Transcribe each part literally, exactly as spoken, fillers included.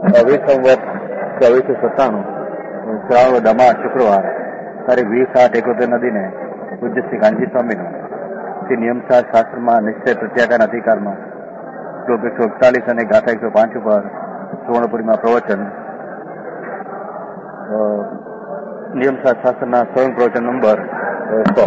અવિસંવત ચોવીસો સત્તાણું શ્રાવણ દમા શુક્રવાર તારીખ વીસ આઠ એકોતેર નદીને પૂજ્ય શ્રી ગાંધી સ્વામીનું શ્રી નિયમસાર શાસ્ત્રમાં નિશ્ચય પ્રત્યાકાર અધિકારમાં શ્લોક એકસો એકતાલીસ અને ગાથા એકસો પાંચ ઉપર સુવર્ણપુરીમાં પ્રવચન. નિયમસાર શાસ્ત્રના સ્વયં પ્રવચન નંબર સો.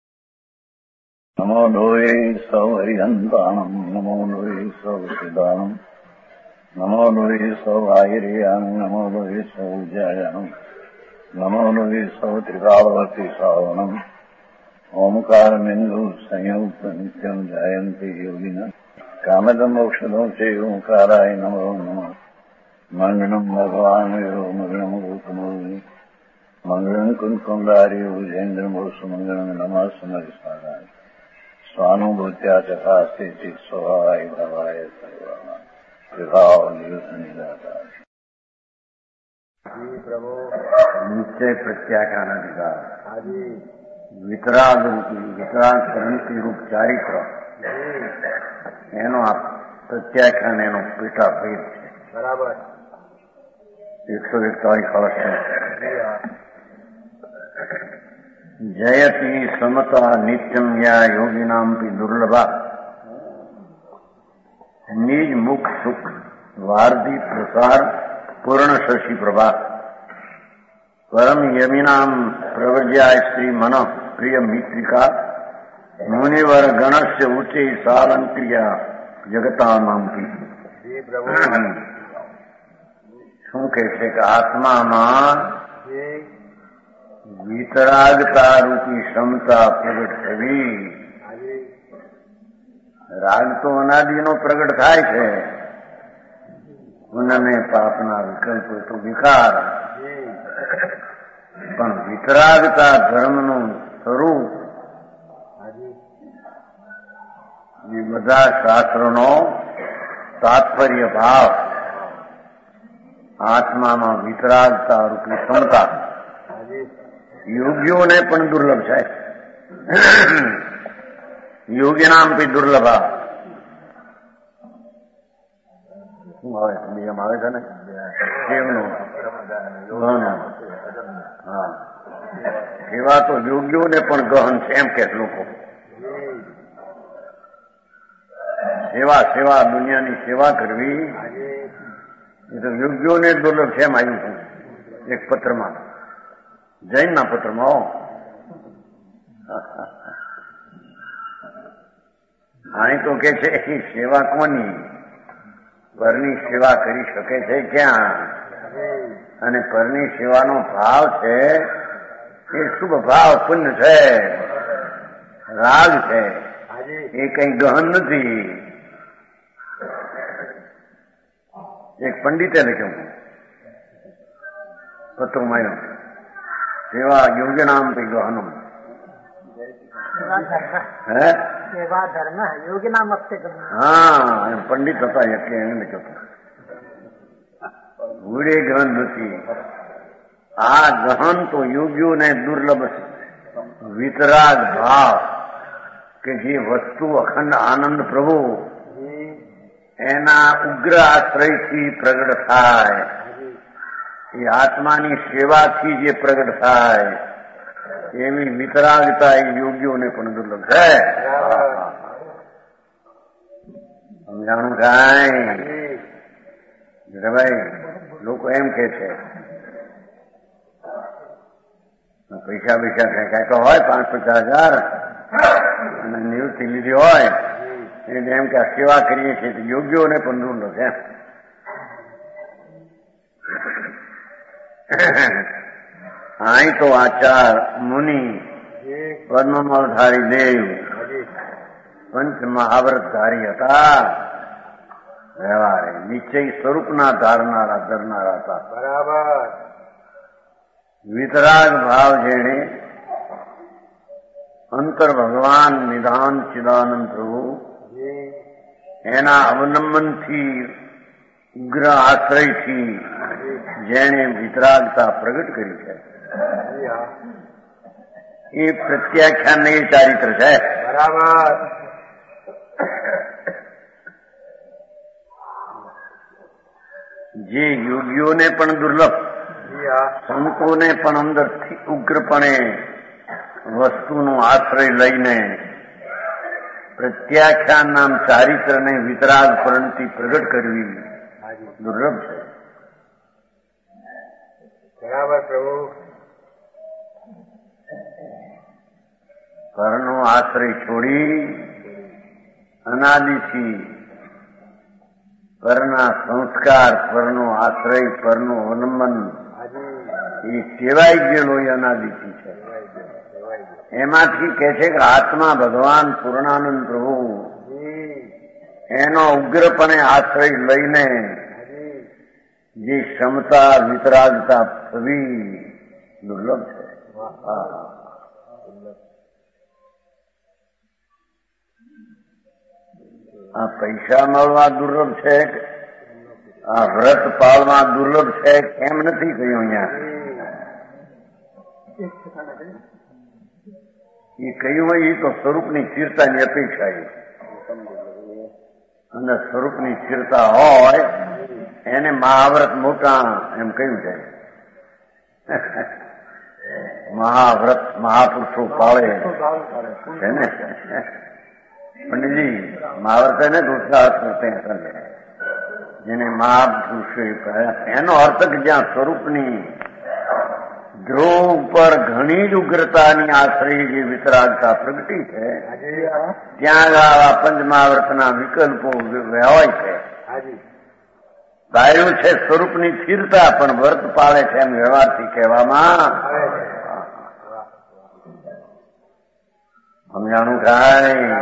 નમો લોહે સૌ હરિહંતાણમ નમો લોહે સૌ સિદ્ધાણમ નમો લોહે સૌ આહિર્યાન નમો લોહે સૌ જયાનમ નમો લોહે સૌ ત્રિકાળવતી શ્રાવણમ ઓમકાર બિંદુ સંયુક્ત નિત્યમ જયંતિ યોગિન કામદમ મોક્ષદો છે ઓંકારાય નમો નમઃ. મંગળમ ભગવાન મંગળમ ગૌતમોની મંગળમ કુંકુંડારી વિજેન્દ્રમો સુમંગળમ નમઃ સમરિસ્વાદાય સ્વાનુભૂત્યા ચકાસ્તે સ્વભાવાય ભવાય સર્વમાં વિભાવ નિયુત નિરાકાર. નિશ્ચય પ્રત્યાખ્યાન અધિકાર વિતરાગ રૂપી વિતરાગ પ્રવૃત્તિ રૂપ ચારિત્ર એનો આ પ્રત્યાખ્યાન એનો પેટા ભેદ છે. બરાબર. એકસો એકતાલીસ કળશ જયતી સમતા નિત્યમ યા યોગીનામપી દુર્લભા નિજ મુખ સુખ વાર્ધિ પ્રસાર પૂર્ણ શશી પ્રભા પરમ યમિનામ પ્રવજ્યાય શ્રી મન પ્રિય મિત્રિકા મુનિવર ગણસ્ય ઉચ્ચે સાલંક્રિયા જગતા નામથી. શું કહે છે કે આત્મામાં વિતરાગતા રૂપી ક્ષમતા પ્રગટ થવી. રાગ તો અનાદિનો પ્રગટ થાય છે. પુનઃને પાપના વિકલ્પ તો વિકાર, પણ વિતરાગતા ધર્મનું સ્વરૂપ એ બધા શાસ્ત્રોનો તાત્પર્ય ભાવ આત્મામાં વિતરાગતા રૂપી ક્ષમતા યોગીઓને પણ દુર્લભ છે. યોગી નામ પી દુર્લભા શું આવે છે? નિયમ આવે છે ને કેમનું? હા, એવા તો યોગીઓને પણ ગહન છે એમ કે લોકો. સેવા સેવા દુનિયાની સેવા કરવી એ તો યોગ્યોને દુર્લભ છે એમ આવ્યું છે એક પત્રમાં, જૈનના પત્રમાં. અહીં તો કે છે એ સેવા કોની? પરની સેવા કરી શકે છે ક્યાં? અને પરની સેવાનો ભાવ છે એ શુભ ભાવ પુણ્ય છે, રાગ છે, એ કઈ ગહન નથી. એક પંડિતે લખ્યું પત્રમાં, સેવા યોગ્ય નામ પી ગહનમ. હે સેવા ધર્મ યોગ્ય નામ અપતે. હા, એમ પંડિત હતા એટલે એને લખ્યું. ગુડે ગહન નથી. આ ગહન તો યોગ્યોને દુર્લભ વિતરાગ ભાવ કે જે વસ્તુ અખંડ આનંદ પ્રભુ એના ઉગ્ર આશ્રયથી પ્રગટ થાય, એ આત્માની સેવાથી જે પ્રગટ થાય એવી વિતરાગતા એ યોગીઓને પણ દુર્લભ છે. સમજાણું કાંઈ ભાઈ? લોકો એમ કે છે પૈસા પૈસા ફેંકાય તો હોય પાંચ પચાસ હજાર અને નિવૃત્તિ લીધી હોય એટલે એમ કે સેવા કરીએ છીએ તો યોગ્યોને પણ દુર્લભ છે. અહીં તો આચાર મુનિ પદ્મમલધારી દેવ પંચ મહાવ્રતધારી હતા. વ્યવહારે નિશ્ચય સ્વરૂપના ધારનારા ધરનારા હતા. બરાબર. વિતરાગ ભાવ જેણે અંતર ભગવાન નિધાન ચિદાનંદ પ્રભુ એના અવલંબનથી ઉગ્ર આશ્રયથી જેણે વિતરાગતા પ્રગટ કરી છે એ પ્રત્યાખ્યાન એ ચારિત્ર છે. બરાબર. જે યોગીઓને પણ દુર્લભ, સંતોને પણ અંદરથી ઉગ્રપણે વસ્તુનો આશ્રય લઈને પ્રત્યાખ્યાન નામ ચારિત્રને વિતરાગ પરંથી પ્રગટ કરવી દુર્લભ છે. બરાબર પ્રભુ. પરનો આશ્રય છોડી અનાદિથી પરના સંસ્કાર, પરનો આશ્રય, પરનું અવલંબન એ ટેવાઈ ગયેલો એ અનાદિથી છે. એમાંથી કે છે કે આત્મા ભગવાન પૂર્ણાનંદ પ્રભુ એનો ઉગ્રપણે આશ્રય લઈને જે ક્ષમતા વિતરાગતા થવી દુર્લભ છે. આ પૈસા મળવા દુર્લભ છે, આ વ્રત પાળવા દુર્લભ છે, કેમ નથી કહ્યું અહીંયા? એ કહ્યું હોય એ તો સ્વરૂપની સ્થિરતાની અપેક્ષા એ, અને સ્વરૂપની સ્થિરતા હોય એને મહાવ્રત મોટા એમ કહ્યું છે. મહાવ્રત મહાપુરુષો પાળે છે ને પંડિતજી, મહાવ્રત ને દૂસરા અર્થ કરતે हैं, જેને મહાપુરુષો એનો અર્થ કે જ્યાં સ્વરૂપની ધ્રુવ ઉપર ઘણી જ ઉગ્રતાની આશ્રય જે વિતરાગતા પ્રગટી છે ત્યાં આવા પંચમહાવ્રતના વિકલ્પો વ્યવહાય છે. ધાર્યું છે સ્વરૂપની સ્થિરતા, પણ વ્રત પાળે છે એમ વ્યવહારથી કહેવામાં સમજાણું થાય.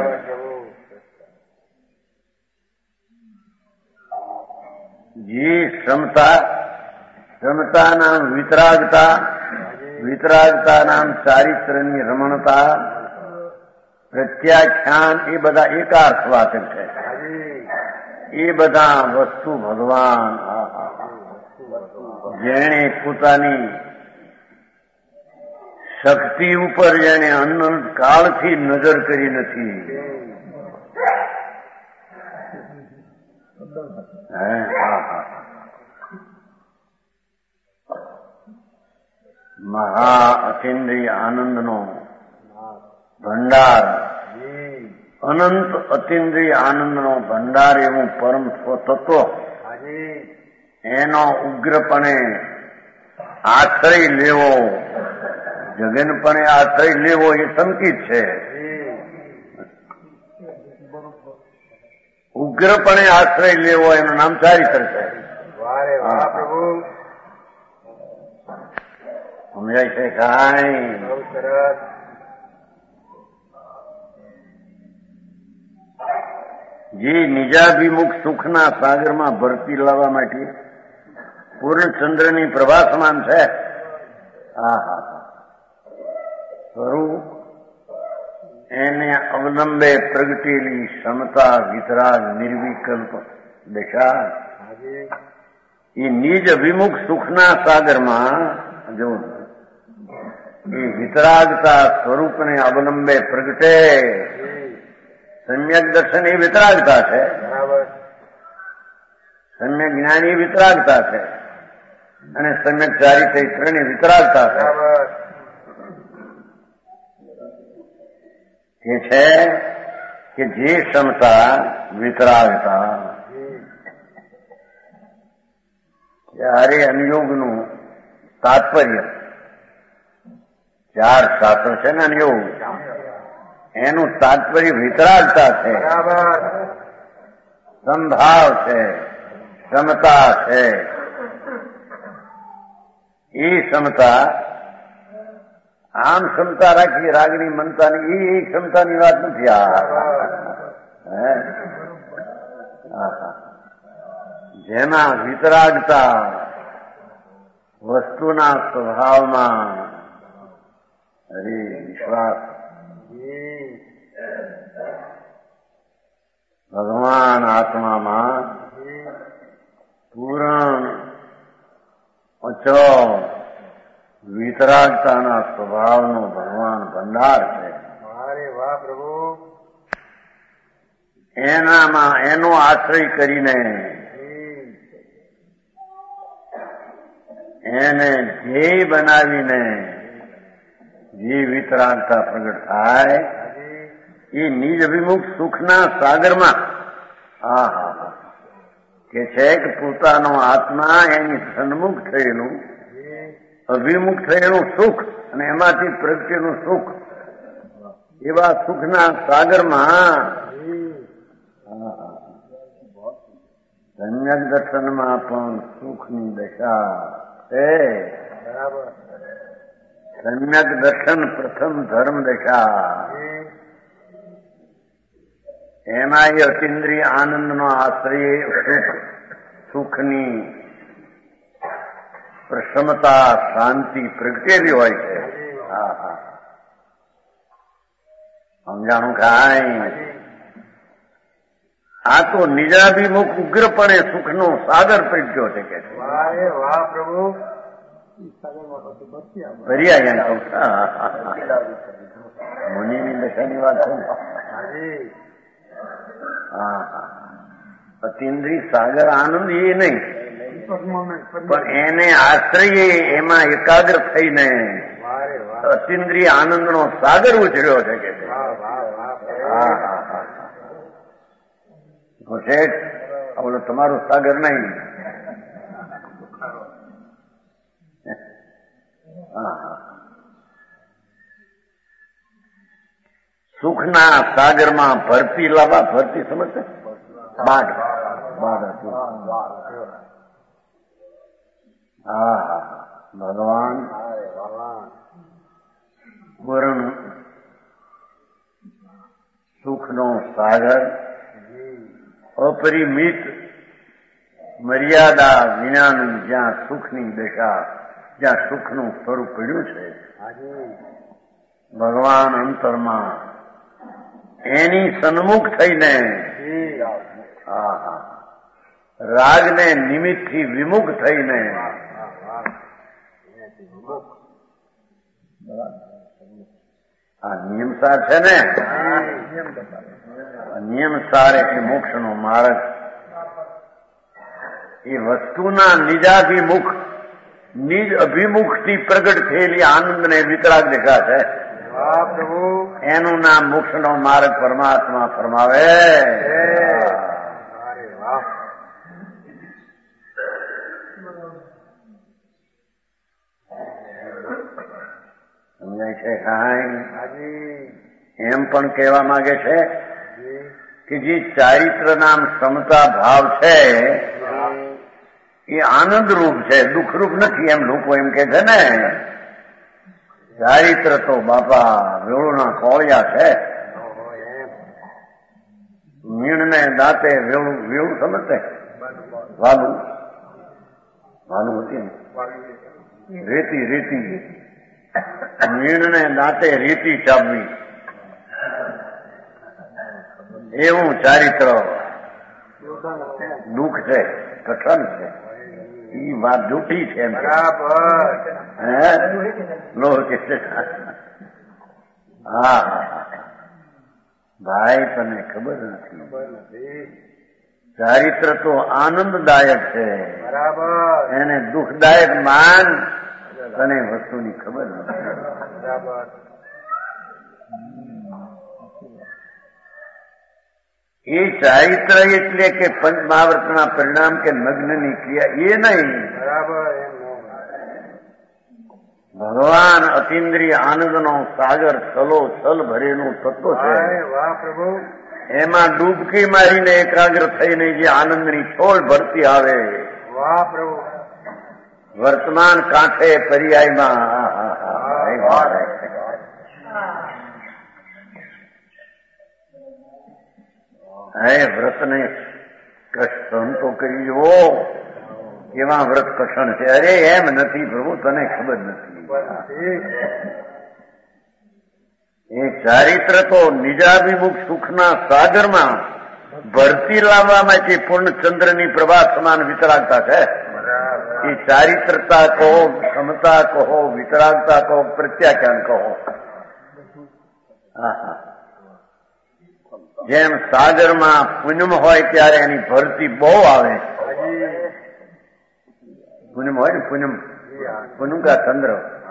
જે ક્ષમતા, ક્ષમતા નામ વિતરાગતા, વિતરાગતા નામ ચારિત્રની રમણતા, પ્રત્યાખ્યાન એ બધા એકાર્થવાચક છે. એ બધા વસ્તુ ભગવાન જેણે પોતાની શક્તિ ઉપર જેને અનંત કાળથી નજર કરી નથી, મહા અતિન્દ્રિય આનંદનો ભંડાર, અનંત અતિન્દ્રિય આનંદનો ભંડાર એવું પરમ સ્વતત્વ એનો ઉગ્રપણે આશ્રય લેવો, જગનપણે આશ્રય લેવો એ સંકિત છે. ઉગ્રપણે આશ્રય લેવો એનું નામ ચારિત્ર છે. સમજાય છે કાંઈ? જે નિજાભિમુખ સુખના સાગરમાં ભરતી લાવવા માટે પૂર્ણચંદ્રની પ્રભા સમાન છે. હા હા સ્વરૂપ એને અવલંબે પ્રગટેલી ક્ષમતા, વિતરાગ, નિર્વિકલ્પ દશા એ નિજ અભિમુખ સુખના સાગરમાં જો એ વિતરાગતા સ્વરૂપને અવલંબે પ્રગટે. સમ્યક દર્શન એ વિતરાગતા છે, સમ્યક જ્ઞાન એ વિતરાગતા છે, અને સમ્યક ચારિત્ર એ વિતરાગતા છે. એ છે કે જે ક્ષમતા વિતરાગતા ત્યારે અનુયોગનું તાત્પર્ય, ચાર શાસ્ત્ર છે ને અનુયોગ, એનું તાત્પર્ય વિતરાગતા છે, સંભાવ છે, ક્ષમતા છે. એ ક્ષમતા આમ ક્ષમતા રાખી રાગની મનતાની એ ક્ષમતાની વાત નથી. આ જેમાં વિતરાગતા વસ્તુના સ્વભાવમાં હરે વિશ્વાસ, ભગવાન આત્મામાં પૂરણ અચળ વિતરાગતાના સ્વભાવનો ભગવાન ભંડાર છે. વાહ પ્રભુ. એનામાં એનો આશ્રય કરીને એને ધ્યેય બનાવીને જે વિતરાગતા પ્રગટ થાય એ નિજ અભિમુખ સુખના સાગરમાં હા હા હા કે છે કે પોતાનો આત્મા એની સન્મુખ થયેલું અભિમુખ થયેલું સુખ અને એમાંથી પ્રગટેલું સુખ એવા સુખના સાગરમાં સમ્યક દર્શનમાં પણ સુખની દશા છે. સમ્યક દર્શન પ્રથમ ધર્મ દશા એમાં એ અતિન્દ્રિય આનંદનો આશ્રય સુખ સુખની પ્રસન્નતા શાંતિ પ્રગટેલી હોય છે. હા હા સમજાણું ખાય. આ તો નિજાભિમુખ ઉગ્રપણે સુખનો સાગર પ્રગટ્યો છે કે વાહ પ્રભુ મુનિની દશાની વાત છે. હા હા અતિન્દ્રિય સાગર આનંદ એ નહીં પણ એને આશ્રય એમાં એકાગ્ર થઈને અતિન્દ્રિય આનંદનો સાગર ઉછળ્યો છે કે હા હા હા શેઠ બોલો તમારું સાગર નહીં. સુખના સાગરમાં ભરતી લાવવા ભરતી સમજશે બાદ બાદ હા ભગવાન વરુણ સુખનો સાગર અપરિમિત મર્યાદા વિનાનું જ્યાં સુખની દશા જ્યાં સુખનું સ્વરૂપ પડ્યું છે ભગવાન અંતરમાં એની સન્મુખ થઈને રાગને નિમિત્તથી વિમુખ થઈને આ નિયમસાર છે ને નિયમસાર એટલે મોક્ષનો માર્ગ એ વસ્તુના નિજાભિમુખ નિજ અભિમુખથી પ્રગટ થયેલી આનંદને વિતરાગ દેખા છે. એનું નામ મોક્ષનો માર્ગ પરમાત્મા ફરમાવે. સમજાય છે કાંઈ? એમ પણ કહેવા માંગે છે કે જે ચારિત્ર નામ ક્ષમતા ભાવ છે એ આનંદરૂપ છે, દુઃખરૂપ નથી. એમ લોકો એમ કે છે ને ચારિત્ર તો બાપા વેળુના કોળિયા છે. મીણને દાંતે વેળું વેળું સમજતે વાલું વાલું હતી ને રેતી રેતી મીણને દાંતે રેતી ચાવવી એવું ચારિત્ર દુઃખ છે, કઠણ છે. એ વાત જૂઠી છે. હા ભાઈ તને ખબર નથી ચારિત્ર તો આનંદદાયક છે. એને દુઃખદાયક માન તને વસ્તુની ખબર નથી. એ ચારિત્ર એટલે કે પંચમહાવર્તના પરિણામ કે નગ્નની ક્રિયા એ નહીં. ભગવાન અતિન્દ્રિય આનંદનો સાગર છલો છલ ભરેલું તત્વ છે. એમાં ડૂબકી મારીને એકાગ્ર થઈને જે આનંદની છોડ ભરતી આવે વર્તમાન કાંઠે પર્યાયમાં હે વ્રતને કષ્ટ તો કરી જુઓ કેવા વ્રત કષણ છે. અરે એમ નથી પ્રભુ, તને ખબર નથી. એ ચારિત્ર તો નિજાભિમુખ સુખના સાગરમાં ભરતી લાવવા માટે પૂર્ણચંદ્રની પ્રભા સમાન વિતરાગતા છે. એ ચારિત્રતા કહો, ક્ષમતા કહો, વિતરાગતા કહો, પ્રત્યાખ્યાન કહો. હા હા જેમ સાગરમાં પૂનમ હોય ત્યારે એની ભરતી બહુ આવે. પૂનમ હોય ને પૂનમ પૂનમ કા ચંદ્ર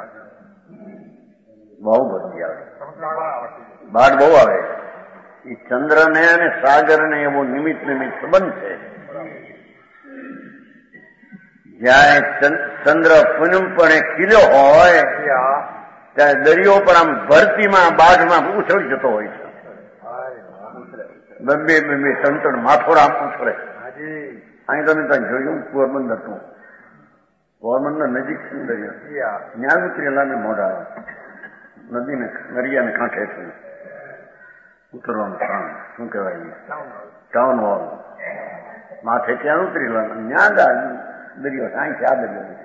બહુ ભરતી આવે, બાઢ બહુ આવે. એ ચંદ્ર ને અને સાગર ને એવો નિમિત્ત નિમિત્ત સંબંધ છે. જયારે ચંદ્ર પૂનમપણે ખીલ્યો હોય ત્યારે દરિયો પણ આમ ભરતીમાં બાઢમાં ઉછળી જતો હોય છે. બબ્બે બબ્બે ત્રણ ત્રણ માથોડા ઉછળે. અહીં તમે ત્યાં જોયું પોરબંદર તું પોરબંદર નજીક છે દરિયો, ત્યાં ઉતરેલા ને મોઢા નદીને દરિયાને કાંઠે છે ઉતરવાનું સ્થાન શું કહેવાય ટાઉન હોલ માથે ત્યાં ઉતરેલા ત્યાં દરિયો સાંઈ છે. આ દરિયો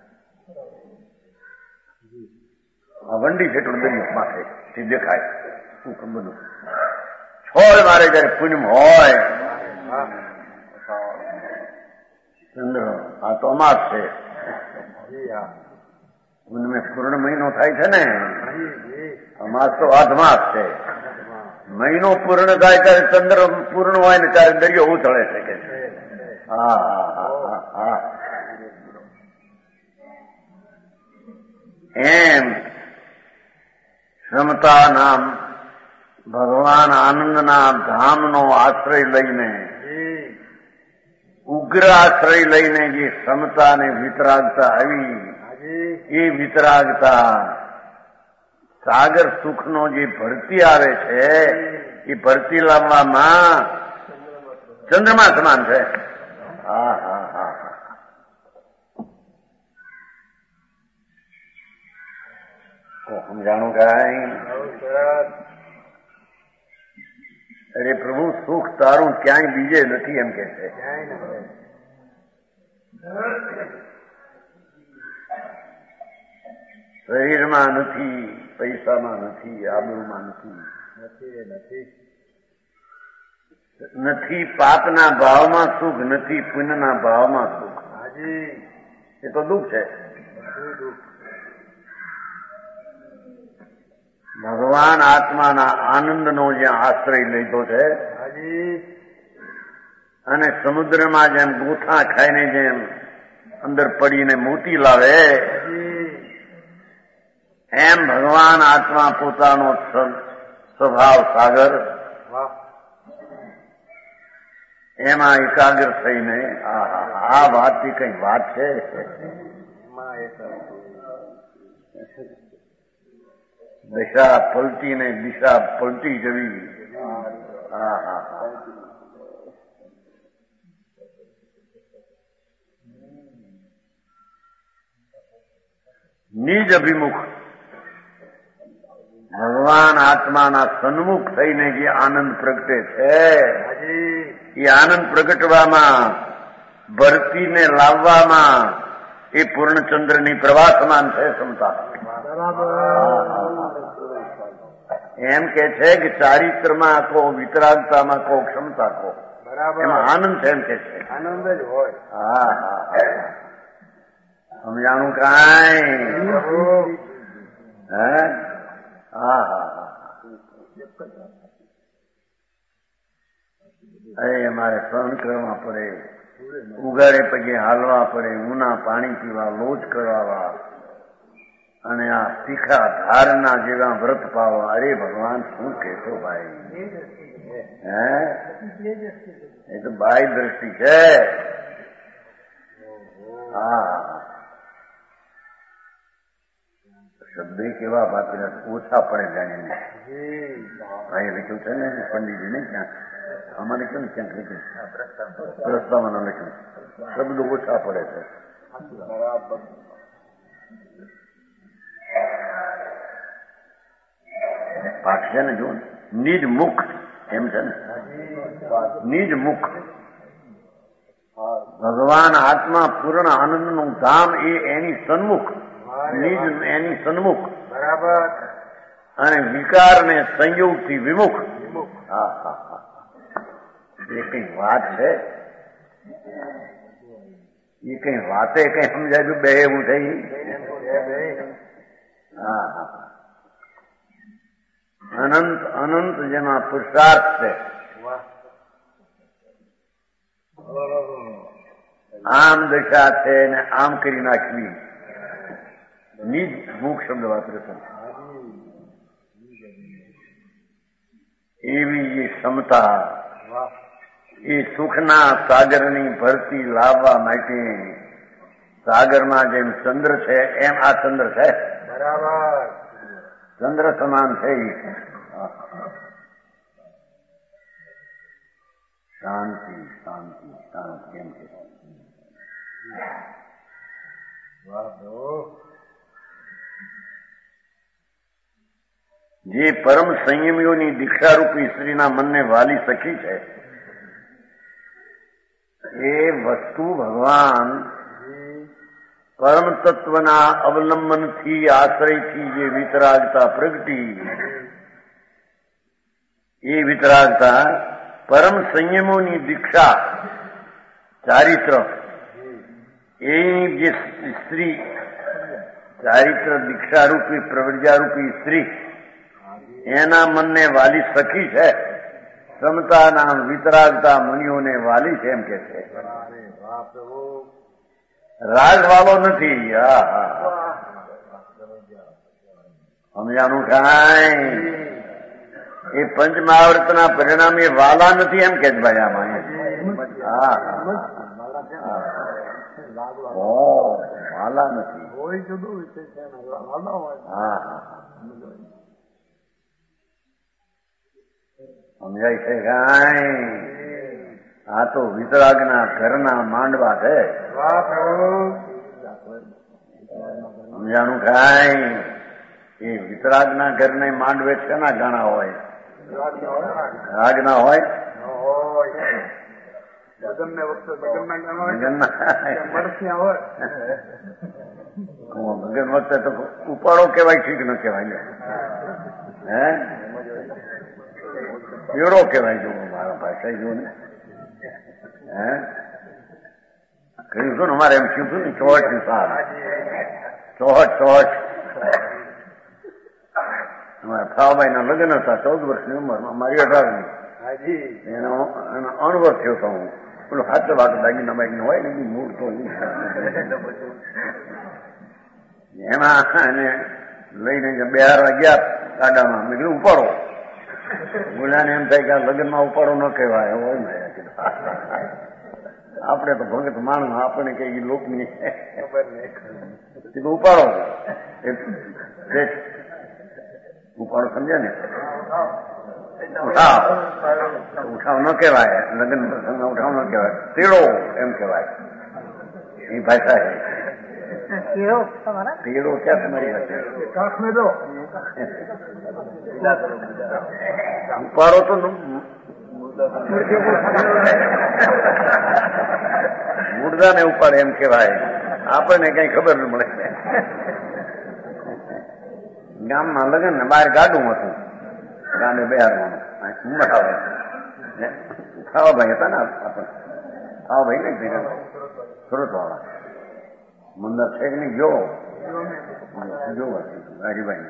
આ વંડી છે એટલો દરિયો માથે તે દેખાય શું ખબર છોડ મારે જયારે પૂનમ હોય ચંદ્ર આ તો અમાસ છે. પૂનમે પૂર્ણ મહિનો થાય છે ને, અમાસ તો અધમાસ છે. મહિનો પૂર્ણ થાય ત્યારે ચંદ્ર પૂર્ણ હોય ને ત્યારે દરિયો ઉછળે છે કે હા હા હા હા એમ ક્ષમતા નામ ભગવાન આનંદના ધામનો આશ્રય લઈને ઉગ્ર આશ્રય લઈને જે ક્ષમતા ને વિતરાગતા આવી એ વિતરાગતા સાગર સુખનો જે ભરતી આવે છે એ ભરતી લાવવામાં ચંદ્રમા સમાન છે. હા હા હા સમજાણું કાંઈ? અરે પ્રભુ સુખ તારું ક્યાંય બીજે નથી એમ કે છે. શરીરમાં નથી, પૈસામાં નથી, આબરૂમાં નથી, નથી પાપના ભાવમાં સુખ, નથી પુણ્યના ભાવમાં સુખ. એ તો દુઃખ છે. ભગવાન આત્માના આનંદનો જ્યાં આશ્રય લીધો છે અને સમુદ્રમાં જેમ ગોથા ખાઈને જેમ અંદર પડીને મોતી લાવે એમ ભગવાન આત્મા પોતાનો સ્વભાવ સાગર એમાં એકાગ્ર થઈને આ વાતથી કઈ વાત છે. દિશા પલટી ને દિશા પલટી જવી. હા હા હા નિજ અભિમુખ ભગવાન આત્માના સન્મુખ થઈને જે આનંદ પ્રગટે છે એ આનંદ પ્રગટવામાં ભરતીને લાવવામાં એ પૂર્ણચંદ્રની પ્રભા સમાન છે ક્ષમતા. એમ કે છે કે ચારિત્રમાં કહો, વિતરાગતામાં કહો, ક્ષમતા કહો, એમાં આનંદ છે એમ કે છે. આનંદ જ હોય. હા હા હા સમજાણું કાંઈ? હે હા હા હા અરે અમારે સહન કરવા પડે, ઉગાડે પગે હાલવા પડે, ઊના પાણી પીવા, લોજ કરવા અને આ તીખા ધારના જેવા વ્રત પાવા. અરે ભગવાન શું કહેશો ભાઈ? હે એ તો બાહ્ય દ્રષ્ટિ છે. હા શબ્દ કેવા બાકી ઓછા પડે જાણીને ભાઈ લખ્યું છે ને પંડિતજી ને ક્યાંક અમારે કેમ ક્યાંક લખ્યું રસ્તામાં લખ્યું શબ્દ ઓછા પડે છે. પાઠ છે ને જો નિજ મુખ એમ છે ને નિજ મુખ ભગવાન આત્મા પૂર્ણ આનંદનું ધામ એ એની સન્મુખ નિજ એની સન્મુખ બરાબર અને વિકારને સંયોગથી વિમુખ. હા હા હા એ કઈ વાત છે? એ કઈ વાતે કઈ સમજાયું બે એવું થઈ? હા હા અનંત અનંત જેમાં પુરુષાર્થ છે. આમ દશા છે ને આમ કરી નાખવી નિજ મુખ શબ્દ વાપરે છે. એવી એ ક્ષમતા એ સુખના સાગરની ભરતી લાવવા માટે સાગરમાં જેમ ચંદ્ર છે એમ આ ચંદ્ર છે. બરાબર. ચંદ્ર સમાન છે. શાંતિ શાંતિ શાંતિ એમ છે. જે પરમ સંયમીઓની દીક્ષારૂપી સ્ત્રીના મનને વાલી સખી છે એ વસ્તુ ભગવાન પરમ તત્વના અવલંબનથી આશ્રયથી જે વિતરાગતા પ્રગટી એ વિતરાગતા પરમ સંયમોની દીક્ષા ચારિત્ર એ જે સ્ત્રી ચારિત્ર દીક્ષારૂપી પ્રવર્જારૂપી સ્ત્રી એના મનને વાલી સખી છે. ક્ષમતાના વિતરાગતા મુનિઓને વાલી છે એમ કે છે. રાગ વાળો નથી. સમજાનું કાંઈ એ પંચમહાવૃતના પરિણામે વાલા નથી એમ કે ભાઈ આમાં. હા વાલા નથી. હા સમજાય છે કાંઈ? આ તો વિતરાગના ઘરના માંડવા છે. સમજાણું કાંઈ? એ વિતરાગના ઘરને માંડવે છે ના ગાણા હોય? રાગના હોય? ભગન વખતે તો ઉપાડો કેવાય ઠીક ન કેવાય. હે કેળો કેવાય જો મારા ભાષા જો ને. હે કહ્યું છું ને અમારે એમ થયું હતું ને ચોહટ ની સાર ચોહટ ચોહટ અમારા ફાવાભાઈ ના લગ્ન હતા ચૌદ વર્ષની ઉંમરમાં મારી અઢાર ની એનો એનો અણવર થયો હતો. હું પેલો હાથ વાત દાગીના બાગીના હોય ને મૂળ તો એમાં એને લઈને બિહારવા ગયા ગાડામાં. મેં કીધું ઉપાડો. બોલ્યાને એમ થાય કે આ લગ્નમાં ઉપાડો ન કહેવાય હોય ને. આપણે તો ભગત માણસ આપણે કઈ લોકની કીધું ઉપાડો. ઉપાડો સમજ્યા ને? ઉઠાવ ઉઠાવ ન કહેવાય. લગ્ન પ્રસંગમાં ઉઠાવ ન કહેવાય. તેડો એમ કહેવાય. એ ભાષા છે. તેડો ક્યાં તમારી ઉપાડો તો મુર્દા ને ઉપાડે એમ કેવાય. આપણને કઈ ખબર ન મળે. ગામમાં લગ્ન ને બહાર ગાડું હતું. ગામે બિહારવાનું ખાવા ભાઈ હતા ને આપણે ખાવા ભાઈ ને સુરત વાળા મંદર છે કે નહીં જો જો હરિભાઈ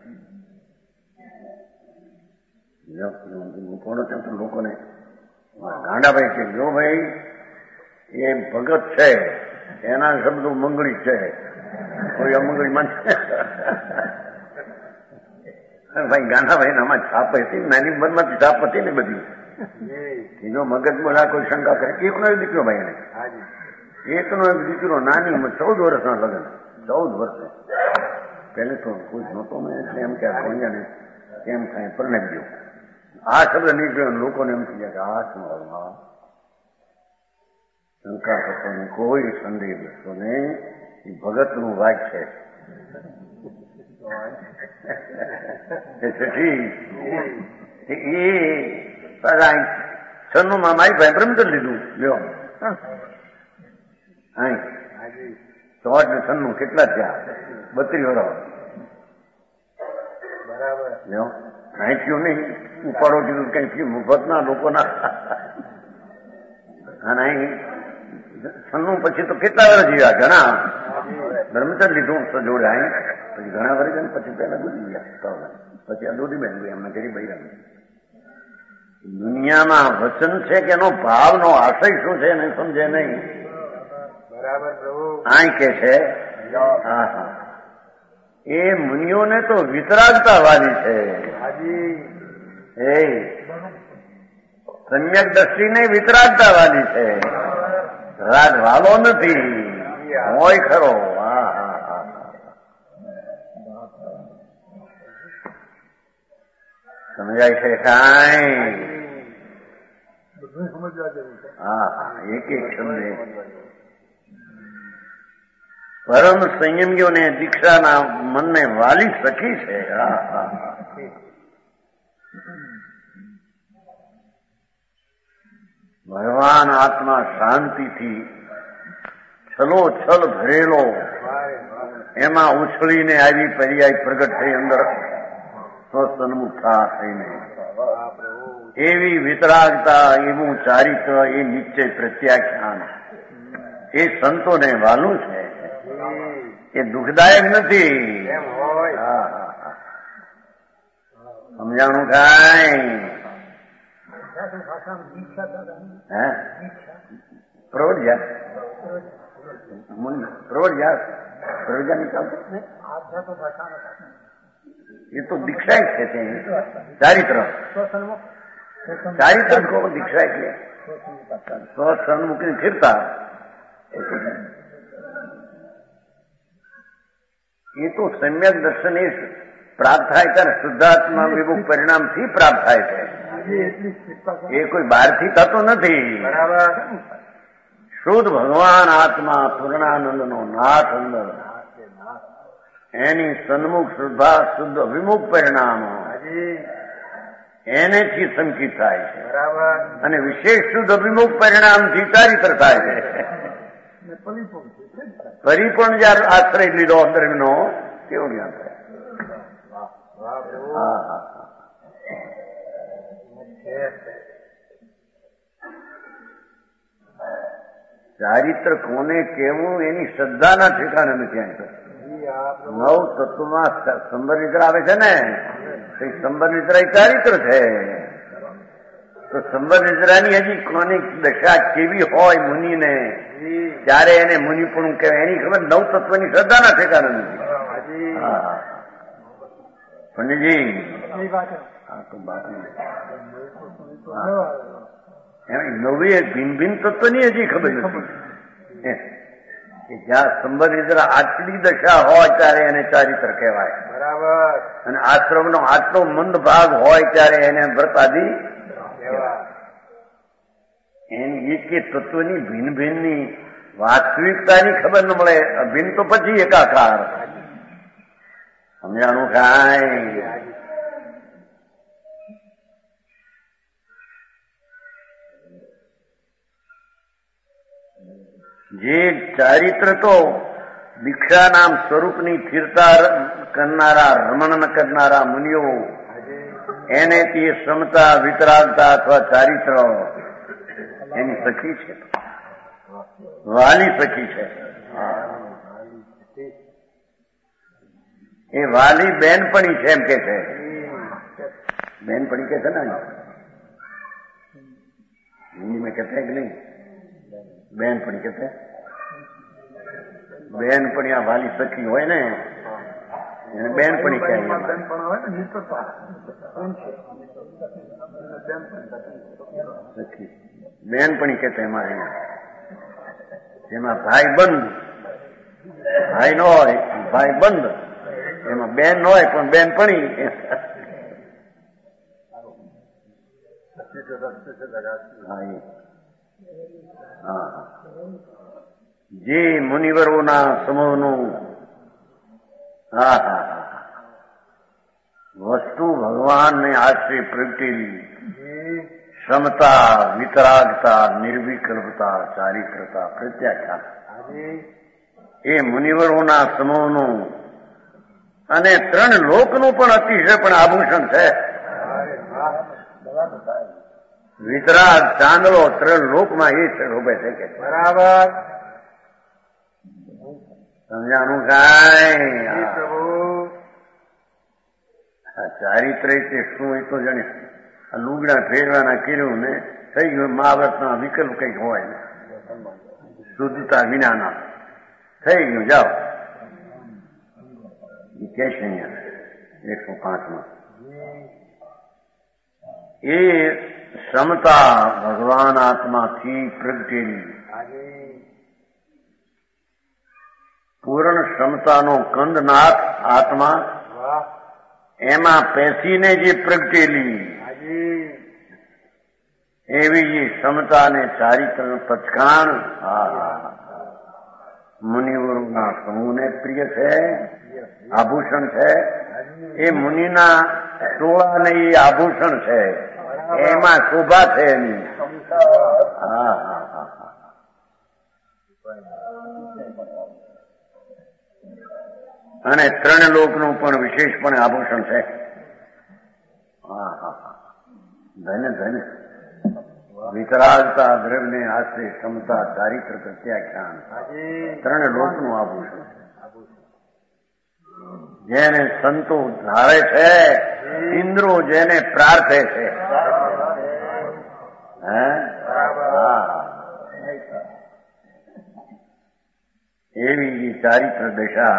થોડો તેમ તો લોકોને ગાંડાભાઈ કે જો ભાઈ એ ભગત છે એના શબ્દો મંગળી છે કોઈ અમંગળી માન. ભાઈ ગાંડાભાઈ આમાં છાપ હતી નાની મનમાંથી છાપ હતી ને બધી. જો મગજ બોલા કોઈ શંકા કરે. એકનો એક દીકરો ભાઈ એને એકનો એક દીકરો નાની ચૌદ વર્ષના લગ્ન ચૌદ વર્ષે પેલે તો કોઈ નહોતો મેં એટલે એમ કે ભણ્યા ને કેમ થાય પરણેમ ગયો. આ શબ્દ નીકળ્યો લોકોને એમ થઈ ગયા કે આ શું હાલમાં શંકા કરતો ને કોઈ સંદેહ બેસતો ને એ ભગતનું વાગ છે. છન્નુમાં મારી ભાઈ બ્રહ્મચર લીધું લ્યો. ચોટ ને છન્નું કેટલા થયા? બત્રીસ વર્ષ. બરાબર લ્યો. કઈ થયું નહીં. ઉપાડો કીધું કઈ થયું મફતના લોકોના. અને અહીં છન્નું પછી તો કેટલા વર્ષ જીવ્યા? ઘણા. બ્રહ્મચર લીધું જોડે અહીં પછી ઘણા વર્ષ ને પછી પેલા ગુજરી ગયા. પછી આ દોડી બેન એમને કરી બૈરા. દુનિયામાં વચન છે કે એનો ભાવનો આશય શું છે એને સમજે નહીં. બરાબર પ્રભુ. આય કે છે હા હા એ મુનિઓને તો વિતરાગતા વાલી છે. એ સમ્યક દ્રષ્ટિને વિતરાગતા વાલી છે, રાગ વાલો નથી, હોય ખરો. હા હા હા સમજાય છે કાંઈ? હા હા એક એક શબ્દ. પરમ સંયમીઓને દીક્ષાના મનને વાલી સખી છે. હા હા ભગવાન આત્મા શાંતિથી છલો છલ ભરેલો એમાં ઉછળીને આવી પર્યાય પ્રગટ થઈ અંદર સ્વસન્મુખ થઈને એવી વિતરાગતા, એવું ચારિત્ર, એ નિશ્ચય પ્રત્યાખ્યાન એ સંતોને વાલું છે. એ દુઃખદાયક નથી. સમજાણું કાંઈ? હે પ્રવડ્યા પ્રવડ્યા પ્રવડ્યા નીકળતો એ તો દીક્ષા જ છે. ચારિત્ર ચારિત્ર કો દીક્ષા એટલે સ્વસન્મુખી ફિરતા એ તો સમ્યક દર્શન એ પ્રાપ્ત થાય ત્યારે શુદ્ધાત્મા વિમુખ પરિણામથી પ્રાપ્ત થાય છે. એ કોઈ બહારથી થતો નથી. શુદ્ધ ભગવાન આત્મા પૂર્ણાનંદનો નાથ અંદર એની સન્મુખ શુદ્ધા શુદ્ધ વિમુખ પરિણામો એનેથી સંકિત થાય છે. અને વિશેષ શુદ્ધ અભિમુખ પરિણામથી ચારિત્ર થાય છે. પરિપૂર્ણ જયારે આશ્રય લીધો અંદરનો કેવું જ્ઞાન થાય. હા હા ચારિત્ર કોને કેવું એની શ્રદ્ધાના ઠેકાણે નથી. નવ તત્વમાં સંબર નિદ્રા આવે છે ને, સંબર નિદ્રા એ ચારિત્ર છે. તો સંબર નિદ્રાની હજી કોની દશા કેવી હોય મુનિને, ત્યારે એને મુનિપણું કહેવાય, એની ખબર નવ તત્વની શ્રદ્ધાના ઠેકાણે નથી. પંડિતજી નવી ભિન્ન ભિન્ન તત્વની હજી ખબર નથી. જ્યાં સંબર નિદ્રા આટલી દશા હોય ત્યારે એને ચારિત્ર કહેવાય. બરાબર. અને આશ્રમનો આટલો મંદ ભાગ હોય ત્યારે એને વ્રત આદિ કહેવાય. એની એક એક તત્વની ભિન્ન ભિન્નની વાસ્તવિકતાની ખબર ન મળે. ભિન્ન તો પછી એકાકાર. સમજાણું કાંઈ? જે ચારિત્ર તો દીક્ષા નામ સ્વરૂપની સ્થિરતા કરનારા, રમણ કરનારા મુનિઓ એને તે ક્ષમતા, વિતરાગતા અથવા ચારિત્ર એની સખી છે, વાલી સખી છે. એ વાલી બેનપણી છે એમ કે છે. બેનપણી કે છે ને हिंदी में कहते हैं कि नहीं? બેનપણી कहते हैं. બેનપણી આ વાલી સખી હોય ને એને બેનપણી કહે. સખી બેનપણી કહેતા અમારે જેમાં ભાઈ બંધ, ભાઈ નો હોય ભાઈ બંધ, એમાં બેન ન હોય પણ બેનપણી. હા, જે મુનિવરોના સમૂહનું હા હા વસ્તુ ભગવાનને આશ્રય પ્રગટેલી ક્ષમતા, વિતરાગતા, નિર્વિકલ્પતા, ચારિત્રતા, પ્રત્યાખ્યાન એ મુનિવરોના સમૂહનું અને ત્રણ લોકનું પણ અતિશય પણ આભૂષણ છે. વિતરાગ ચાંદલો ત્રણ લોકમાં એ છે શોભે છે કે બરાબર. સમજાણું કાંઈ? ચારિત્ર એટલે શું એ તો જાણે આ લુગડા ફેરવાના કર્યું ને થઈ ગયું. મહાવ્રતના વિકલ્પ કઈક હોય ને શુદ્ધતા વિનાના થઈ ગયું. જાઓ એ કે છે અહીંયા એકસો પાંચમાં એ ક્ષમતા ભગવાન આત્માથી પ્રગટેલી પૂર્ણ ક્ષમતાનો કંદનાથ આત્મા એમાં પેસીને જે પ્રગટેલી એવી એ ક્ષમતાને ચારિત્ર પચકાણ મુનિવરોના સમૂહને પ્રિય છે, આભૂષણ છે. એ મુનિના ટોળાને એ આભૂષણ છે, એમાં શોભા છે એની. હા હા હા હા અને ત્રણ લોકનું પણ વિશેષપણે આભૂષણ છે. હા હા હા ધન્ય ધન્ય વિતરાગતા દ્રવ્યને આશ્રય ક્ષમતા ચારિત્ર પ્રત્યાખ્યાન ત્રણ લોકનું આભૂષણ. જેને સંતો ધારે છે, ઇન્દ્રો જેને પ્રાર્થે છે. હે એવી ચારિત્ર દશા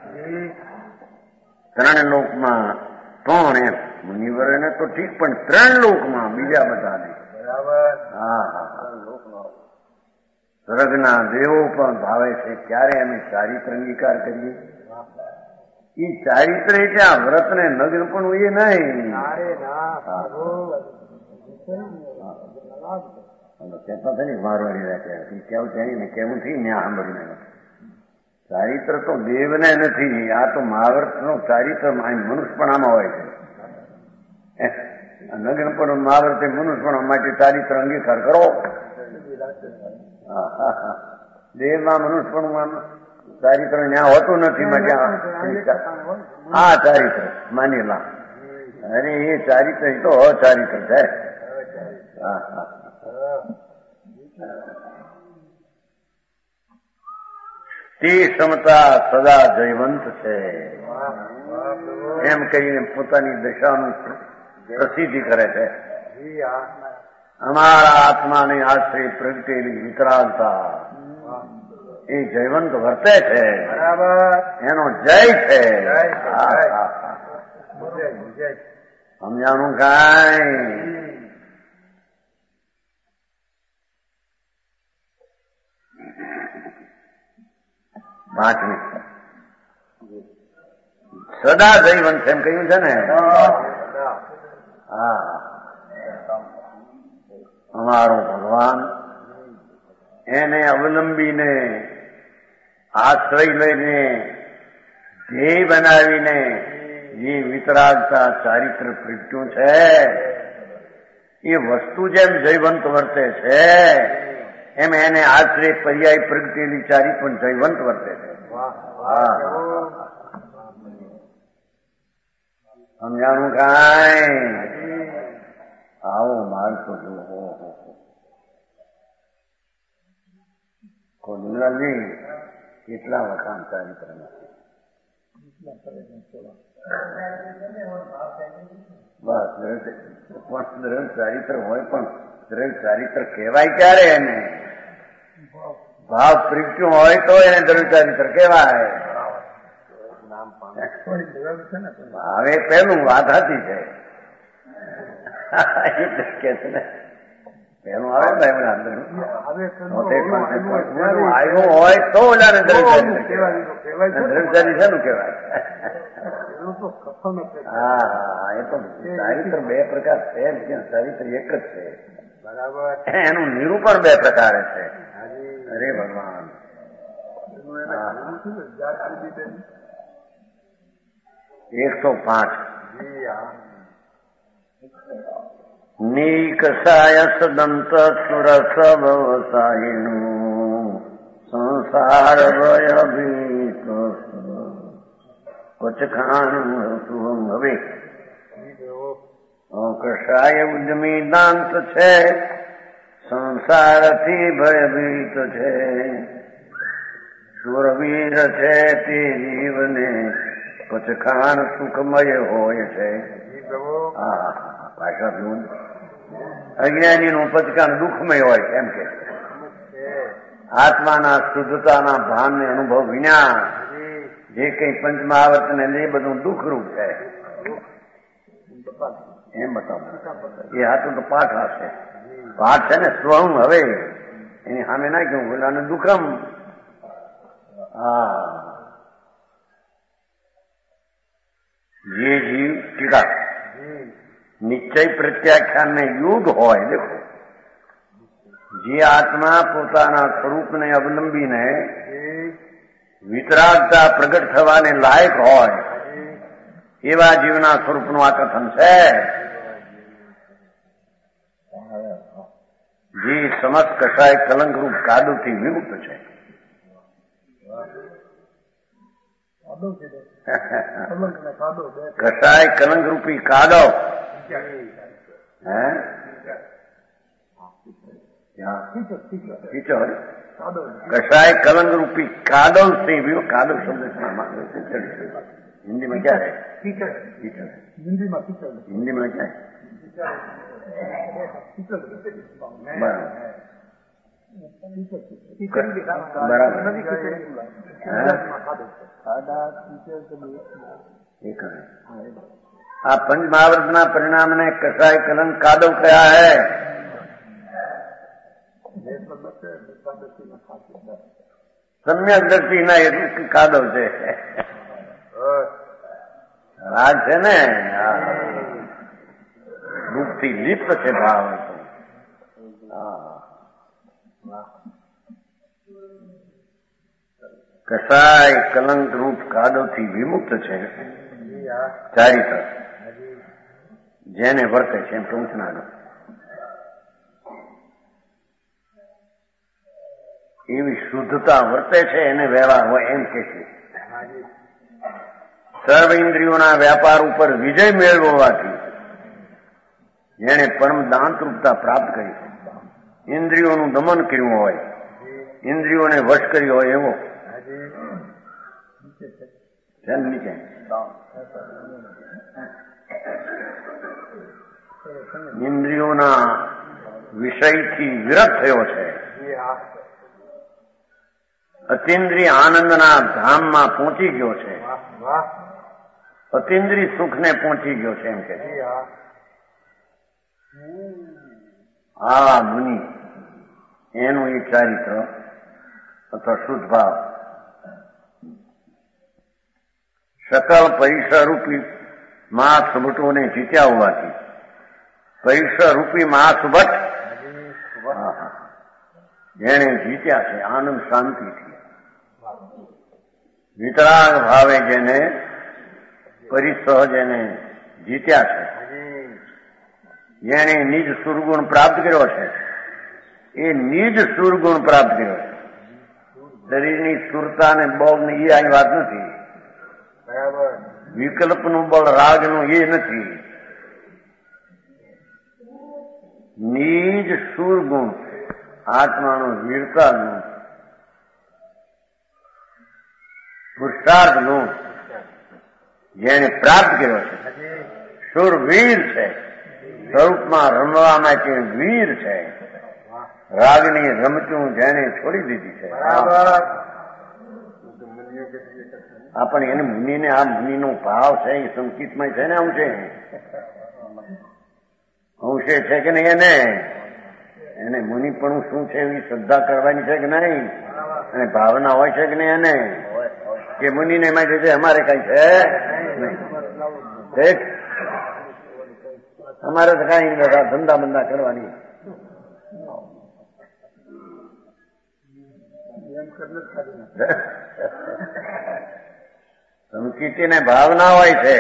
ત્રણ લોકમાં પણ એમ મુનિવરોને તો ઠીક, પણ ત્રણ લોકમાં બીજા બધાને હા હા સ્વર્ગના દેવો પણ ભાવે છે. ક્યારે અમે ચારિત્ર અંગીકાર કરીએ? એ ચારિત્ર એટલે આ વ્રત ને નગ્ન પણ એ નહીં. કહેતા હતા ને મારવાડી રાખ્યા કેવું છે ને કેવું થઈ ને સાંભળીને ચારિત્ર તો દેવને નથી, આ તો મહાવ્રત નો ચારિત્ર મનુષ્યપણામાં હોય છે. નગ્ન પણ મહાવ્રતે મનુષ્યપણા માટે ચારિત્ર અંગીકાર કરો. દેવમાં મનુષ્યપણમાં ચારિત્ર ત્યાં હોતું નથી. આ ચારિત્ર માની લા, અરે એ ચારિત્ર તો અચારિત્ર છે. તે ક્ષમતા સદા જયવંત છે એમ કહીને પોતાની દશાનું પ્રસિદ્ધિ કરે છે. અમારા આત્માને આશ્રય પ્રગટેલી વિતરાગતા એ જયવંત વર્તે છે, એનો જય છે. સમજાણું કાંઈ? પાંચમી સદા જયવંત એમ કહ્યું છે ને. હા અમારો ભગવાન એને અવલંબીને આશ્રય લઈને ધ્યેય બનાવીને જે વિતરાગતા ચારિત્ર પ્રગટ્યું છે એ વસ્તુ જેમ જયવંત વર્તે છે એમ એને આશ્રય પર્યાય પ્રગટેલી ચારી પણ જયવંત વર્તે છે. સમજાણું કાંઈ? આવો માણસો જુઓ કોદુલાલજી કેટલા વખાણ ચારિત્રના. બસ દ્રઢ ચારિત્ર હોય પણ દ્રઢ ચારિત્ર કહેવાય ક્યારે? એને ભાવ પ્રગટ્યું હોય તો એને દ્રઢ ચારિત્ર કહેવાય. હવે પેલું વાત હતી છે પેલું આવે ને આવ્યું હોય તો ઓલાને દ્રઢચારી શેનું કહેવાય? હા એ તો ચારિત્ર બે પ્રકાર છે, ચારિત્ર એક જ છે. બરાબર. એનું નિરૂપણ બે પ્રકારે છે. અરે ભગવાન એકસો પાંચ નીકસાય સદંત સુરસ વ્યવસાયનું સંસાર ભયભીત કચખાણ શુભમ. હવે કસાય ઉદ્યમી દાંત છે, સંસારથી ભયભીત છે. સુરવીર છે તે જીવને પચખાણ સુખમય હોય છે. હા ભાષા જુઓ. અજ્ઞાની નું પચખાણ દુઃખમય હોય એમ કે આત્માના શુદ્ધતાના ભાનને અનુભવ વિના જે કઈ પંચમહાવર્ત ને લે બધું દુઃખરૂપ છે એમ બતાવો. એ હાથું તો પાઠ હશે. પાઠ છે ને સ્વમ, હવે એની સામે નાખ્યું બોલાને દુઃખમ. હા, જે જીવ ટીકા નિશ્ચય પ્રત્યાખ્યાન ને યુગ હોય. દેખો, જે આત્મા પોતાના સ્વરૂપને અવલંબીને વિતરાગતા પ્રગટ થવાને લાયક હોય એવા જીવના સ્વરૂપનું આ કથન છે. જે સમસ્ત કસાય કલંકરૂપ કાદવથી વિમુક્ત છે. કસાય કલંકરૂપી કાદવ, હે કસાય કલંગ રૂપી कादव से भी, कादव शब्द हिंदी में क्या है? कीचड़. हिंदी में कीचड़. हिंदी में क्या है? बराबर. આ પંચ મહાવર્તના પરિણામને કસાય કલંક કાદવ કયા હૈ? સમ્યક દ્રષ્ટિ ના એટલું કાદવ છે. રાગ છે ને, દુઃખ થી લિપ્ત છે ભાવ. કસાય કલંક રૂપ કાદવ થી વિમુક્ત છે ચારિત્ર, જેને વર્તે છે એમ ટૂંકના એવી શુદ્ધતા વર્તે છે એને વ્યવહાર હોય એમ કે છે. સર્વ ઇન્દ્રિયોના વ્યાપાર ઉપર વિજય મેળવવાથી જેને પરમ દાંતરૂપતા પ્રાપ્ત કરી, ઇન્દ્રિયોનું દમન કર્યું હોય, ઇન્દ્રિયોને વશ કર્યો હોય એવો નીચે ઇન્દ્રિયોના વિષયથી વિરત થયો છે, અતિન્દ્રિય આનંદના ધામમાં પહોંચી ગયો છે, અતિન્દ્રિય સુખને પહોંચી ગયો છે એમ કે આ મુનિ એનું એ ચારિત્ર અથવા શુદ્ધ ભાવ સકલ પૈસારૂપી મહાસુભટોને જીત્યા હોવાથી, પૈસારૂપી મહાસુભટ જેને જીત્યા છે આનંદ શાંતિથી, વિતરાગ ભાવે જેને પરિસહ જેને જીત્યા છે, જેને નિજ સુરગુણ પ્રાપ્ત કર્યો છે, એ નિજ સુરગુણ પ્રાપ્ત કર્યો છે. શરીરની સુરતા ને બળ ને એ આ વાત નથી, વિકલ્પનું બળ રાગનું એ નથી, નિજ સુરગુણ આત્માનું વીરતા ગુણ, પુરુષાર્થ ગુણ જેને પ્રાપ્ત કર્યો છે. સુરવીર છે, સ્વરૂપમાં રમવા માટે વીર છે, રાગની રમતું જેને છોડી દીધી છે. આપણે એને મુનિને આ મુનિનો ભાવ છે એ સંકિતમાં છે ને અંશે અંશે છે કે નહીં, એને એને મુનિપણું શું છે એવી શ્રદ્ધા કરવાની છે કે નહીં, અને ભાવના હોય છે કે નહીં, એને કે મુનિને માટે છે અમારે કઈ છે નહીં, અમારે તો કઈ ધંધા બંધા કરવાની. સંકિતિ ને ભાવના હોય છે.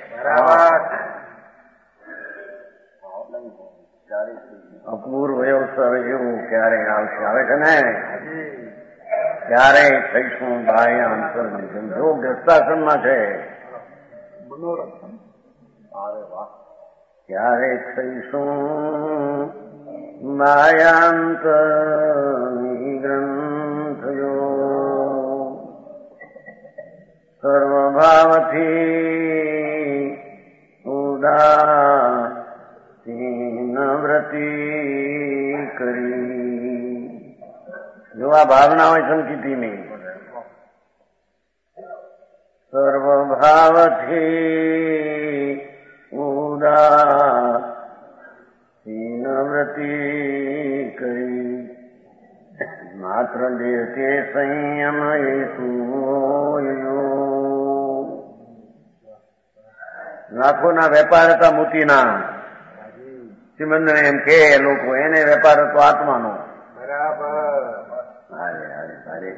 અપૂર્વ અવસર એવું ક્યારે આવશે, આવે છે ને ક્યારે થઈશું બાહ્ય અંતર જો ગ્રસ્તાશ્રમમાં છે ક્યારે થઈશું માયાંતર ગ્રંથ જો સર્વભાવથી ઉદાસીન વ્રતિ કરી. જો આ ભાવના હોય સંકિતિની, સર્વભાવથી ઉદાસીન વ્રતિ કરી માત્ર દેહતે સંયમ લાખોના વેપાર હતા મોતીના. સિમંદર એમ કે લોકો એને વેપાર હતો આત્માનો. બરાબર. અરે અરે અરે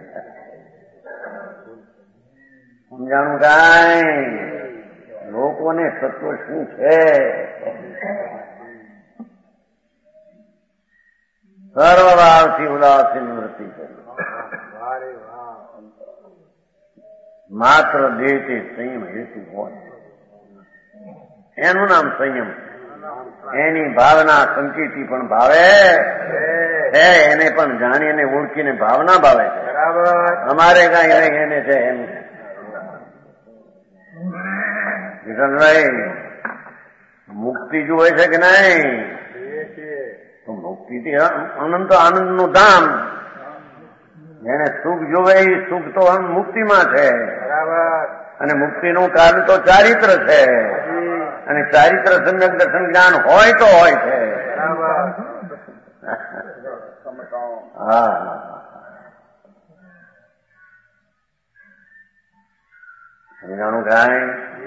સમજાણું કાંઈ લોકોને સત્વ શું છે? સર્વભાવથી ઉદાસીન વૃત્તિ કરી માત્ર દેહથી સંયમ હેતુ હોય એનું નામ સંયમ. એની ભાવના સંકિતી પણ ભાવે છે, એને પણ જાણીને ઓળખીને ભાવના ભાવે છે. બરાબર. અમારે કઈ નહીં, એને છે એમ. વિઠ્ઠલભાઈ મુક્તિ જુએ છે કે નહીં? તો મુક્તિ અનંત આનંદ નું ધામ. જેને સુખ જોવે એ સુખ તો મુક્તિમાં છે. બરાબર. અને મુક્તિનું કારણ તો ચારિત્ર છે. અને ચારિત્ર સમ્યક દર્શન જ્ઞાન હોય તો હોય છે. હા સમજાણું કાંઈ?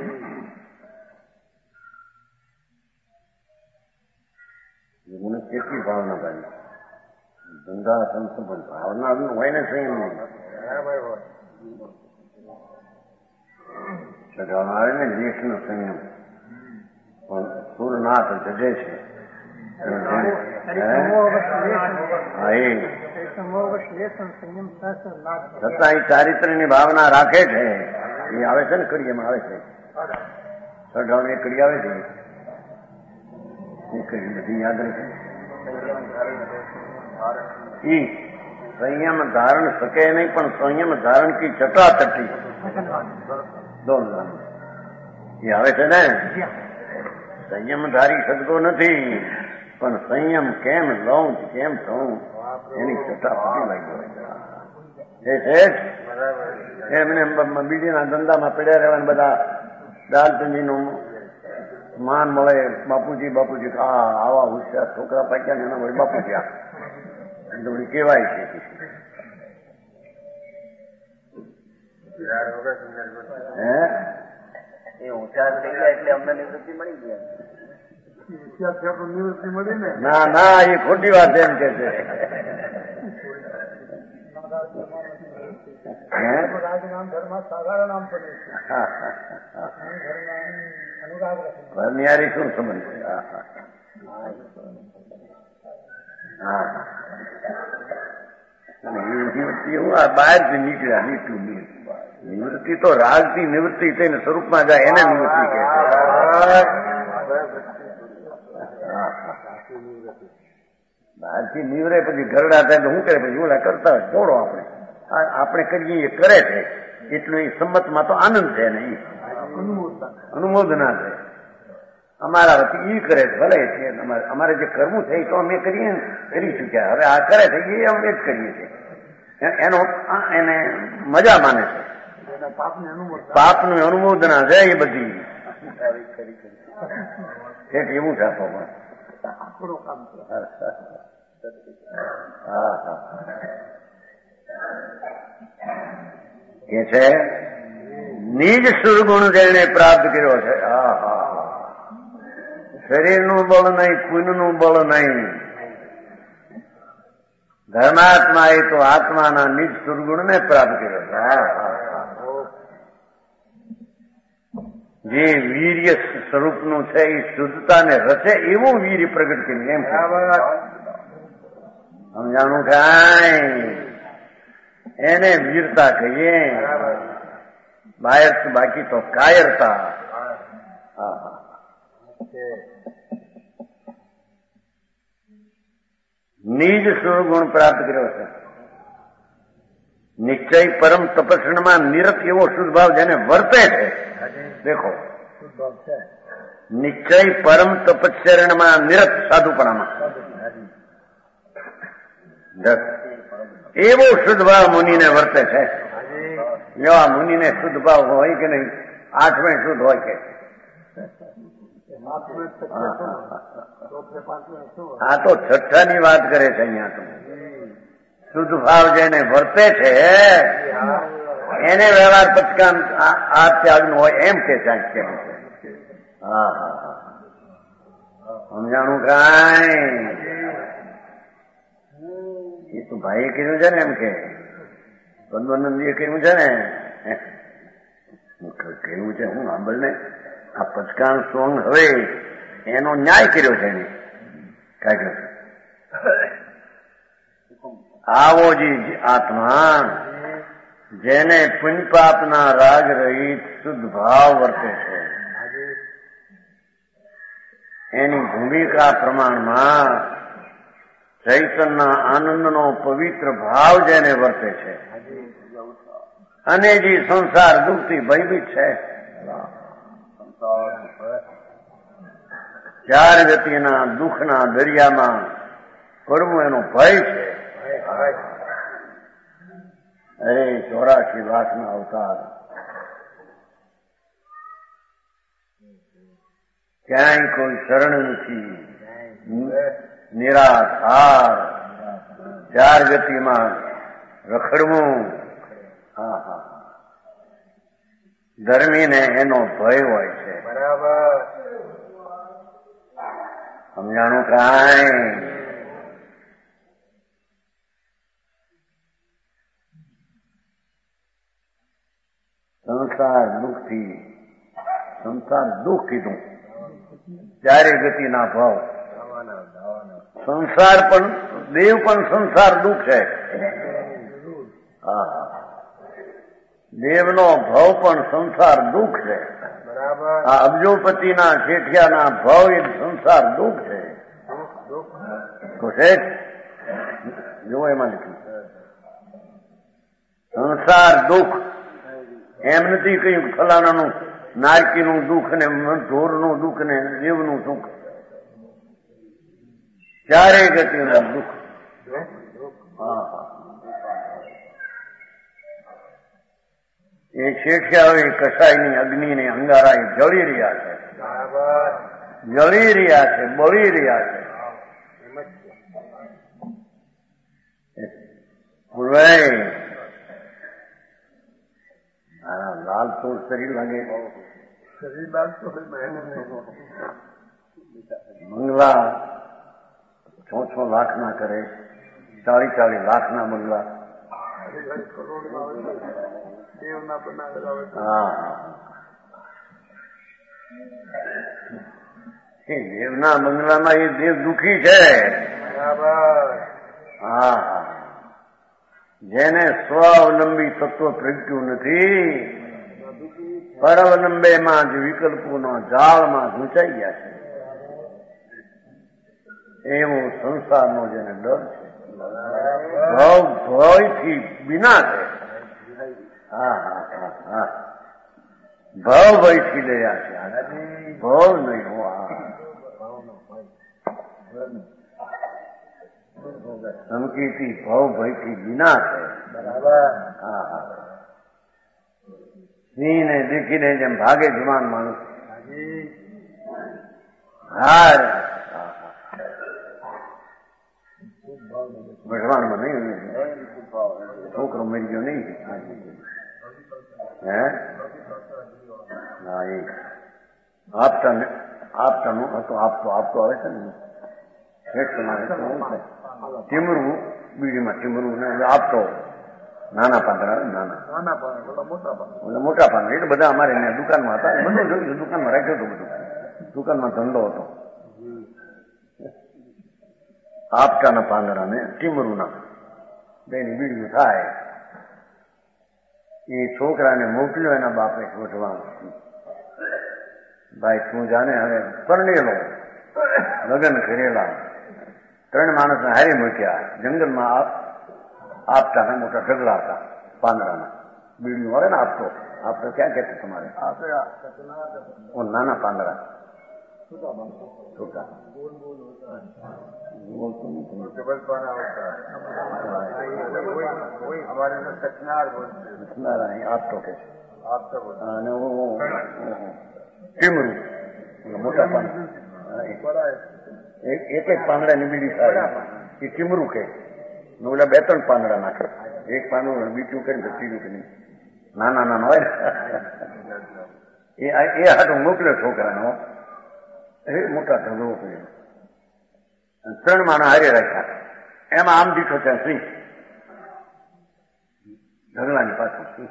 મને કેટલી ભાવના ભાઈ ધંધા સંત પણ ભાવના હોય ને સંયમ નહીં. આવે ને દેશ નો સંયમ પણ સુરનાથ જજે છે. છતાં એ ચારિત્ર ની ભાવના રાખે છે. એ આવે છે ને કડીએમાં આવે છે, સઢાવને એક કડી આવે છે, એ કડી બધી યાદ રાખે. ઈ સંયમ ધારણ શકે નહીં, પણ સંયમ ધારણ કી ચટાચટી દોન એ આવે છે ને. સંયમ ધારી શકતો નથી, પણ સંયમ કેમ લઉં કેમ થવું એની ચટાપટી લાગી હોય છે. એમને બીડીના ધંધામાં પડ્યા રહેવાને બધા દાલચંદીનું માન મળે. બાપુજી બાપુજી હા આવા હોશિયાર છોકરા પાક્યા ને એના વળી બાપુજી આ થોડી કહેવાય છે. હે હોશિયાર થઈ ગયા એટલે અમને નિવૃત્તિ મળી ગયા. નિવૃત્તિ મળી ને? ના ના, એ ખોટી વાત એમ કે છે. નિયારી શું સમજ છે? નિવૃત્તિ હું આ બહારથી નીકળ્યા નીકળું નિવૃત્તિ તો રાજથી નિવૃત્તિ થઈને સ્વરૂપમાં જાય એને નિવૃત્તિ કહે છે. બહારથી નીવરે પછી ઘરડા થાય તો શું કરે? પછી ઓલા કરતા હોય જોડો આપણે આપણે કરીએ એ કરે છે એટલું એ સંમતમાં તો આનંદ છે ને, એ અનુમોદના છે. અમારા વતી એ કરે છે ભલે છે. અમારે જે કરવું છે એ તો અમે કરીએ કરી ચૂક્યા. હવે આ કરે છે એ અમે જ કરીએ છીએ. એનો એને મજા માને છે. પાપનું અનુમોદના છે એ બધી ઠેઠ એવું છે. કે છે નિજ સુરગુણ જેને પ્રાપ્ત કર્યો છે. શરીરનું બળ નહીં, પુણ્યનું બળ નહીં. ધર્માત્મા એ તો આત્માના નિજ સુરગુણને પ્રાપ્ત કર્યો છે. જે વીર્ય સ્વરૂપનું છે એ શુદ્ધતાને રચે એવું વીર્ય પ્રગટ કર્યું. એમ સમજાણું કાંઈ? એને વીરતા કહીએ. બાકી તો કાયરતા. નિજ સુરગુણ પ્રાપ્ત કર્યો છે. નિશ્ચય પરમ તપસ્યામાં નિરત એવો શુદ્ધ ભાવ જેને વર્તે છે. દેખો, નિશ્ચય પરમ તપસ્યામાં નિરત સાધુપણામાં એવો શુદ્ધ ભાવ મુનિને વર્તે છે. એવા મુનિને શુદ્ધ ભાવ હોય કે નહીં? આઠમે શુદ્ધ હોય કે? આ તો છઠ્ઠાની વાત કરે છે અહીંયા તો. શુદ્ધ ભાવ જેને વર્તે છે એને વ્યવહાર પચકામ આ ત્યાગનું હોય એમ કે સાહેબ કેમ છે? હા હા હા સમજાણું કાંઈ? એ તો ભાઈએ કીધું છે ને એમ કે પદ્માનંદજીએ કહ્યું છે ને કહ્યું છે હું સાંભળ ને આ પચકાણ સોંગ હવે એનો ન્યાય કર્યો છે એને કાઢ્યો છે. આવો જી આત્મા જેને પુણ્ય પાપના રાગ રહિત શુદ્ધ ભાવ વર્તે છે એની ભૂમિકા પ્રમાણમાં ચૈતનના આનંદનો પવિત્ર ભાવ જેને વર્તે છે અને જે સંસાર દુઃખથી ભયભીત છે, ચાર ગતિના દુઃખના દરિયામાં પડવું એનો ભય છે. અરે ચોરાશી લાખના અવતાર ક્યાંય કોઈ શરણ નથી, નિરાધાર ચાર ગતિમાં રખડવું. હા હા ધર્મીને એનો ભય હોય છે. બરાબર સમજાણું કાંઈ? સંસાર દુઃખથી સંસાર દુઃખ કીધું, ચારે ગતિના ભાવ. સંસાર પણ દેવ પણ સંસાર દુઃખ છે. હા દેવનો ભાવ પણ સંસાર દુઃખ છે. આ અબજોપતિના શેઠિયાના ભાવ એ સંસાર દુઃખ છે. તો શેઠ જો એમાં લખ્યું સંસાર દુઃખ. એમ નથી કહ્યું ફલાણાનું નારકીનું દુઃખ ને ઢોરનું દુઃખ ને દેવનું દુઃખ. ચારેય ગતિના દુઃખ. એ શેઠિયાઓ કસાઈની અગ્નિને અંગારા જળી રહ્યા છે, જળી રહ્યા છે, બળી રહ્યા છે. લાલ તો શરીર લાગે, શરીર લાલ તો બંગલા છ છ લાખ ના કરે, ચાળી ચાળી લાખ ના બંગલા. હા એ દેવના બંગલામાં એ દેવ દુઃખી છે. હા જેને સ્વાવલંબી તત્વ પ્રગટ્યું નથી, પરવલંબેમાં જ વિકલ્પોના જાળમાં ગૂંચાઈ ગયા છે. એવો સંસારનો જેને ડર છે, ભવ ભયથી વિના છે. હા હા હા હા ભવ ભયથી ડર્યા છે, ભવ નહીં હો. સંકેતી ભવ ભયથી વિના છે. હા હા સિંહને દેખીને જેમ ભાગે જવાન માણસ હાર ભગવાનમાં નહીં. છોકરો મરી ગયો નહીં હે ના એ આપતા આપતાનું હતો. આપતો આપતો આવે છે ને એક તમારે ટીમરું બીડીમાં ટીમરું ને આપતો નાના પાંદડા નાના નાના મોટા પાંદડા એટલે બધા અમારે અહીંયા દુકાનમાં હતા. બધું જોયું દુકાનમાં રાખ્યો હતો, બધું દુકાનમાં ધંધો હતો. આપટાના પાંદડા ને ટીમરુના બેની બીડીયું થાય. એ છોકરાને મોકલ્યો એના બાપે શોધવા. ભાઈ તું જાણે હવે પરણેલો લગ્ન કરેલા ત્રણ માણસને હારી મૂક્યા જંગલમાં. આપતા મોટા ઢગલા હતા પાંદડાના. બીડીયું આવે ને આપતો આપતો ક્યાં કહેતો તમારે નાના પાંદડા છૂટા આપતો કે છે અને ટીમરું મોટા પાંદડા એક એક પાંદડાની બીડી થાય એ ટીમરું કે ઓલા બે ત્રણ પાંદડા નાખે એક પાંદડું બીજું કરીને ત્રીજું કે નહીં નાના નાના હોય એ એ હાથું મોકલ્યો છોકરાનો એ મોટા ઢગલો કર્યો ત્રણ માણા હારે રાખ્યા એમાં આમ દીઠો ત્યાં સિંહ ઢગલાની પાછળ સિંહ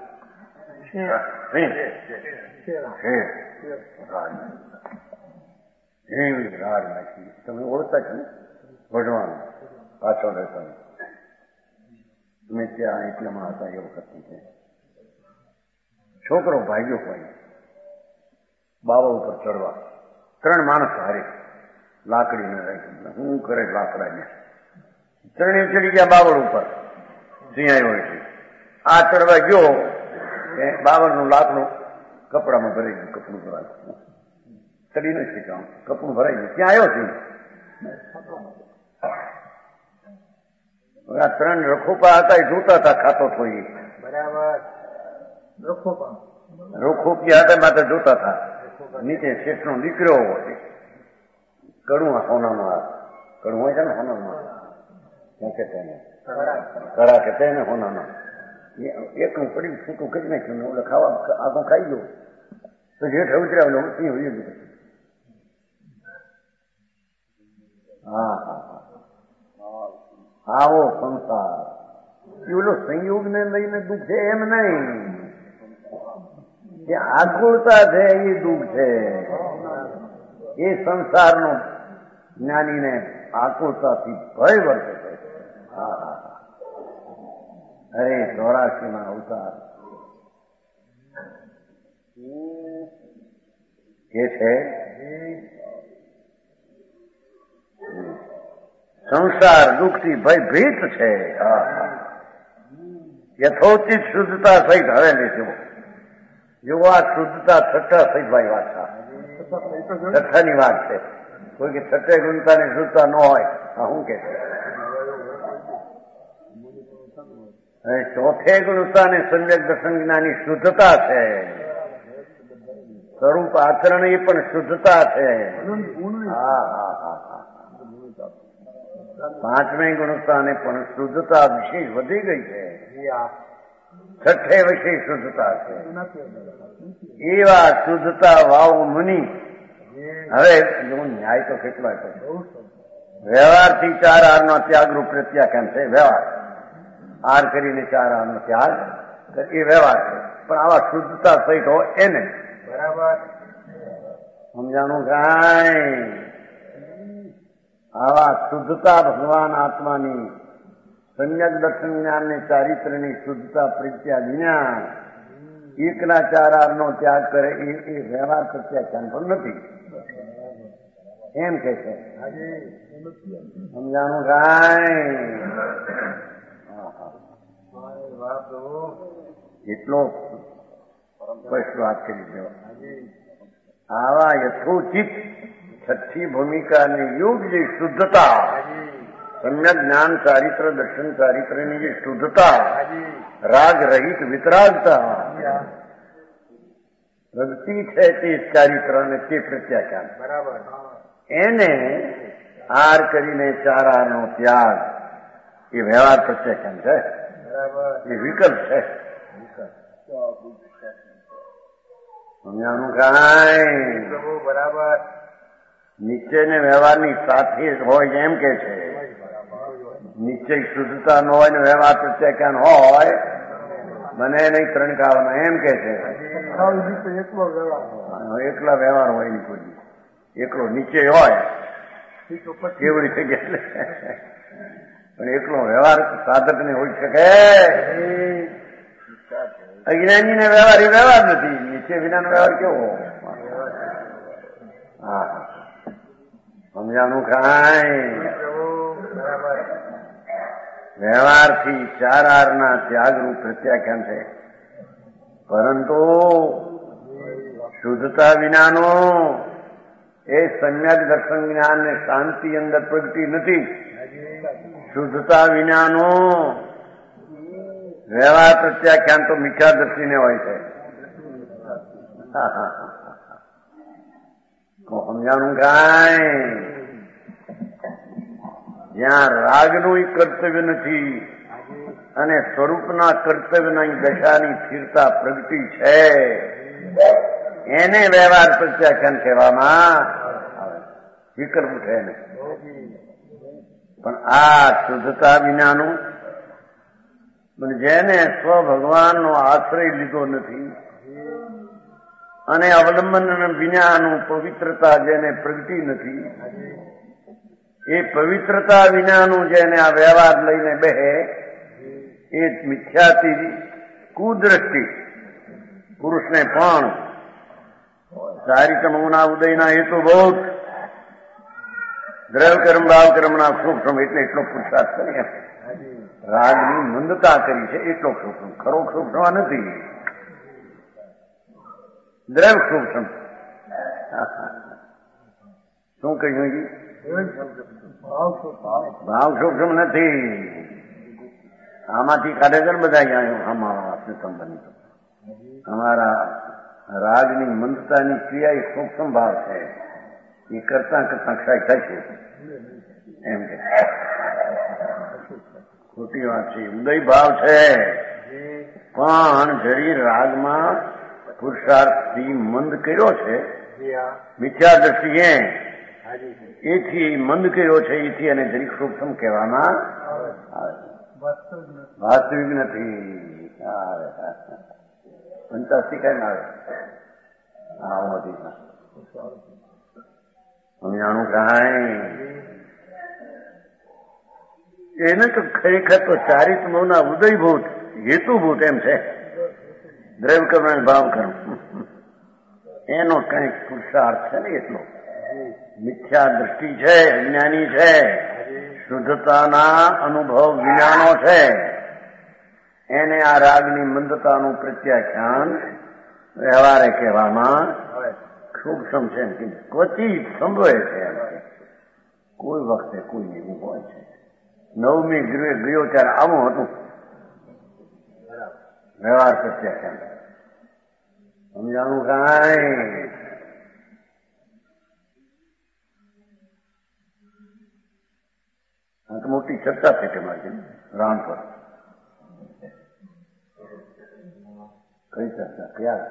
એવી રાડ નાખી તમે ઓળખતા છો ને ભગવાન પાછળ રહેતા તમે ત્યાં એટલામાં હતા એ વખત છે છોકરો ભાગ્યો કોઈ બાવા ઉપર ચડવા ત્રણ માણસ હારે લાકડી ને રાખી હું કરે લાકડાને ત્રણે ચડી ગયા બાવળ ઉપર સિંહ આવ્યો છે આ ચડવા ગયો બાવળનું લાકડું કપડામાં ભરાઈ ગયું કપડું ભરાયું ચડી નથી શીખવાનું કપડું ભરાઈ ગયું ત્યાં આવ્યો સિંહ આ ત્રણ રખોપા હતા એ જોતા હતા ખાતો થોઈ બરાબર રખોપિયા હતા માત્ર જોતા હતા નીચે શેઠનો દીકરો કડું સોનાનો આ કડું હોય છે ને સોનાનો ક્યાં કે તેને કડા કે તેને સોનાનો એકનું પડી છૂટું કરી નાખ્યું ને ઓલે ખાવા આગળ ખાઈ ગયો તો જેઠ ઉતર્યા સિંહ હોય ગયું હા હા હા આવો સંસાર ઓલો સંયોગ ને લઈને દુઃખ છે એમ નહીં જે આકુળતા છે એ દુઃખ છે એ સંસારનો જ્ઞાનીને આકુળતાથી ભય વર્તે છે હા હા અરે ચોરાશી ના અવતાર કે છે સંસાર દુઃખથી ભયભીત છે યથોચિત શુદ્ધતા સહિત હવે લેજો જો આ શુદ્ધતા છઠ્ઠા સહિત ભાઈ વાત છઠ્ઠાની વાત છે કોઈ કે છઠ્ઠે ગુણતા ની શુદ્ધતા ન હોય આ શું કે છે ચોથે ગુણતા ને સમ્યક દર્શન જ્ઞાની શુદ્ધતા છે સ્વરૂપ આચરણ એ પણ શુદ્ધતા છે હા હા હા હા પાંચમી ગુણતાને પણ શુદ્ધતા વિશેષ વધી ગઈ છે છઠ્ઠે વિશેષ શુદ્ધતા છે એવા શુદ્ધતા વાવ મુનિ હવે ન્યાય તો કેટલો આપ્યો વ્યવહારથી ચાર હારનો ત્યાગરૂપ પ્રત્યાખ્યાન છે વ્યવહાર હાર કરીને ચાર હારનો ત્યાગ એ વ્યવહાર છે પણ આવા શુદ્ધતા સહિત હોય એને બરાબર સમજાણું કાંઈ આવા શુદ્ધતા ભગવાન આત્માની સમ્યક દર્શન જ્ઞાનની ચારિત્રની શુદ્ધતા પ્રત્યા વિના એકના ચાર હારનો ત્યાગ કરે એ એ વ્યવહાર પ્રત્યાખ્યાન પણ નથી એમ કે છે સમજાણું કાંઈ એટલો સ્પષ્ટ વાત કરી દો આવા યથોચિત છઠ્ઠી ભૂમિકાની યોગ જે શુદ્ધતા સમ્યક જ્ઞાન ચારિત્ર દર્શન ચારિત્રની જે શુદ્ધતા રાગ રહિત વિતરાગતા પ્રગતિ છે તે ચારિત્ર અને તે પ્રત્યાખ્યાન બરાબર એને હાર કરીને ચાર હારનો ત્યાગ એ વ્યવહાર પ્રત્યાખ્યાન છે બરાબર એ વિકલ્પ છે સમજાણું કાંઈ બરાબર નિશ્ચય ને વ્યવહારની સાથે હોય એમ કે છે નિશ્ચય શુદ્ધતા ન હોય ને વ્યવહાર પ્રત્યાખ્યાન હોય મને નહીં ત્રણ ખાવાના એમ કે છે એકલા વ્યવહાર હોય નહીં કોઈ એકલો નિશ્ચય હોય કેવડી થઈ એટલે પણ એકલો વ્યવહાર સાધક ને હોઈ શકે અજ્ઞાની ને વ્યવહાર એ વ્યવહાર નથી નિશ્ચય વિનાનો વ્યવહાર કેવો હા સમજાણું કાંઈ વ્યવહારથી ચાર હારના ત્યાગરૂપ પ્રત્યાખ્યાન છે પરંતુ શુદ્ધતા વિનાનો એ સમ્યક દર્શન જ્ઞાન ને શાંતિ અંદર પ્રગટી નથી. શુદ્ધતા વિનાનો વ્યવહાર પ્રત્યાખ્યાન તો મિથ્યા દ્રષ્ટિને હોય છે. સમજાણું કાંઈ? જ્યાં રાગનું કર્તવ્ય નથી અને સ્વરૂપના કર્તવ્યના દશાની સ્થિરતા પ્રગટી છે એને વ્યવહાર પ્રત્યાખ્યાન કહેવામાં આવે. વિકલ્પ ઉઠે ને. પણ આ શુદ્ધતા વિનાનું જેને સ્વ ભગવાનનો આશ્રય લીધો નથી અને અવલંબન વિનાનું પવિત્રતા જેને પ્રગટી નથી, એ પવિત્રતા વિનાનું જેને આ વ્યવહાર લઈને બેહે એ મિથ્યાથી કુદ્રષ્ટિ પુરુષને પણ ચારિત્રમના ઉદયના હેતુ બહુ દ્રવ્ય કર્મ ભાવ કર્મના સૂક્ષ્મ એટલે એટલો પુરુષાર્થ કરી રાગની મંદતા કરી છે એટલો સૂક્ષ્મ. ખરો સૂક્ષ્મ નથી, દ્રવ્ય સૂક્ષ્મ. શું કહ્યું? ભાવ સૂક્ષ્મ નથી. આમાંથી કાઢે છે ને બધા અમારા સંબંધ. અમારા રાગની મંદતાની ક્રિયા એ સૂક્ષ્મ ભાવ છે. એ કરતા કરતા ક્ષય થશે એમ કે ખોટી વાત છે. ઉદય ભાવ છે પણ જરી રાગમાં પુરુષાર્થથી મંદ કર્યો છે. મિથ્યા દ્રષ્ટિએ એથી મંદ કર્યો છે. એથી અને જરી સૂક્ષ્મ કહેવામાં આવે. વાસ્તવિક નથી. પંચાસી કઈ ના આવે આવું સમજાણું કાંઈ? એને તો ખરેખર તો ચારિત્રના ઉદયભૂત હેતુભૂત એમ છે. દ્રવ્ય કર્મ અને ભાવ કર્મ એનો કંઈક પુરુષાર્થ છે ને એટલો. મિથ્યા દ્રષ્ટિ છે, અજ્ઞાની છે, શુદ્ધતાના અનુભવ વિનાનો છે. એને આ રાગની મંદતાનું પ્રત્યાખ્યાન વ્યવહારે કહેવામાં સૂક્ષ્મ છે. ક્વચિત સંભવે છે. કોઈ વખતે કોઈ એવું હોય છે. નવમી ગૃહે ગયો ત્યારે આવું હતું વ્યવહાર પ્રત્યાખ્યાન. સમજાણું કાંઈ? આ તો મોટી ચર્ચા થઈ તેમાં રામ પર. કઈ ચર્ચા? ક્યાં?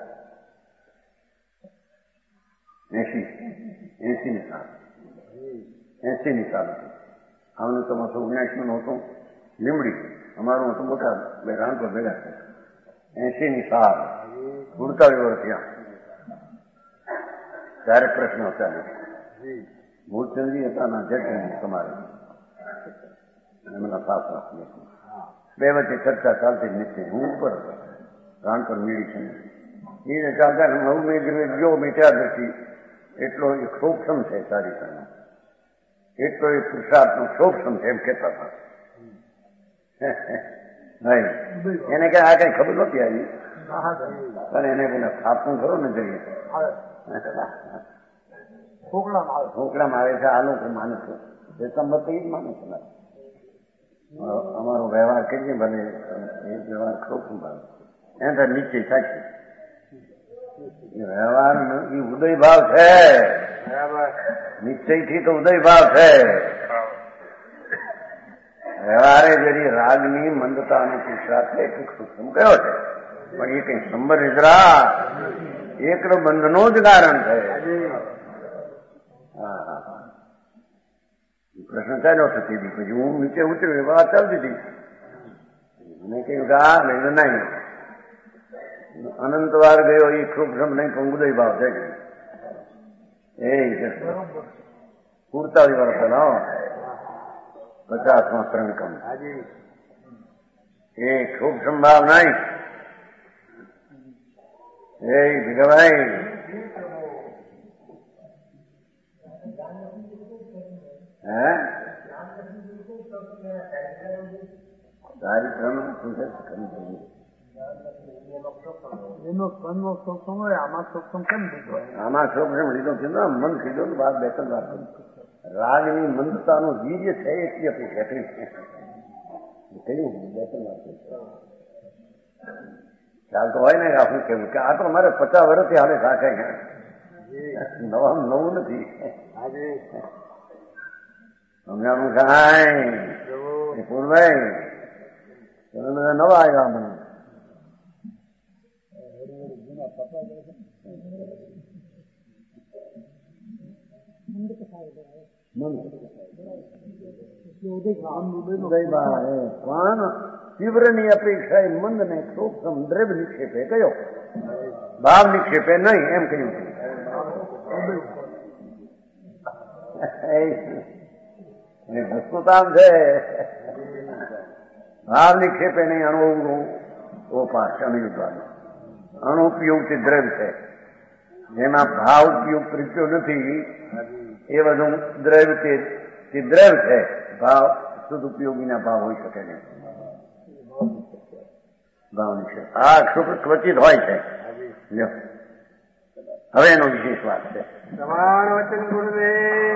એસી એસી ની સાલ એસી ની સાલ હતી. આમનું તમારું ઓગણીસનું નહોતું લીમડી, અમારું હતું મોટા બે રાણપુર ભેગા છે. એસી ની સાલ સુડતાલીસ વર્ષ થયા ત્યારે પ્રશ્ન હતા. મૂળચંદજી હતા ના જટની તમારે એમના પાસ બે વચ્ચે ચર્ચા ચાલતી જ નથી. હું ઉપર રાણપુર મીડી છે એને ચાલતા નવમી ગૃહે ગયો મિથ્યા દ્રષ્ટિ એટલો એ સૂક્ષ્મ છે. સારી તરફ એટલો એ પુરુષાર્થનો સૂક્ષ્મ છે એમ કહેતા હતા. નહીં એને કઈ આ કઈ ખબર નહોતી આવી પણ એને પેલા સ્થાપનું ખરો ને જઈએ ખોકડામાં આવે છે. આ લોકો માને છે એ સંબંધ એ જ માને છે. અમારો વ્યવહાર કરીએ ભલે એ વ્યવહાર સૂક્ષ્મ ભાવ એને તો નીચે થાય. વ્યવહાર એ ઉદય ભાવ છે. નિશ્ચયથી તો ઉદય ભાવ છે. વ્યવહારે જરી રાગની મંદતાનો પુરુષાર્થ સૂક્ષ્મ કયો છે પણ એ કઈ સંબર નિદ્રા એકલો બંધનો જ કારણ છે. પ્રશ્ન ચાલ્યો થતી હતી. પછી હું નીચે ઉતર્યો વાત ચાલતી હતી. મેં કહ્યું કે આ નહીં નહીં અનંત વાર ગયો એ સૂક્ષ્મ નહીં પણ ઉદય ભાવ છે. એ સુડતાલીસ વર્ષ પહેલા પચાસમાં ત્રણ કમ એ સૂક્ષ્મ ભાવ નહીં. એ ભીખાભાઈ હે તારી ત્રણ શું છે? એનો સ્પંદનો સત્સંગ હોય આમાં સત્સંગ કેમ લીધો? આમાં સત્સંગ લીધો છે ને મન કીધો ને વાત બે ત્રણ વાત રાગની મંદતાનું વીર્ય છે એટલી આપણી ઘટી છે કહ્યું બે ત્રણ વાત ખ્યાલ તો હોય ને આપણું કેવું કે આ તો અમારે પચાસ વર્ષથી હાલે રાખે નવા નવું નથી સમજાણું કાંઈ પૂરભાઈ તમે બધા નવા આવ્યા મને પણ તીવ્રની અપેક્ષા એ મંદ ને સૂક્ષ્મ દ્રવ્ય નિક્ષેપે કયો ભાવ નિક્ષેપે નહીં એમ કહ્યું છે વસ્તુતામ છે ભાવ નિક્ષેપે નહીં અણુ ઓપાસ અનુયુદ્ધ અણુપયુક્ત દ્રવ્ય છે જેમાં ભાવ ઉપયોગ પ્રત્યો નથી એ બધું દ્રવ્ય તે દ્રવ્ય છે ભાવ સદુપયોગીના ભાવ હોઈ શકે નહીં ભાવ નિક્ષેપ આ ક્ષુપ ક્વચિત હોય છે હવે એનો વિશેષ વાત છે. તમારું વચન ગુરુદેવ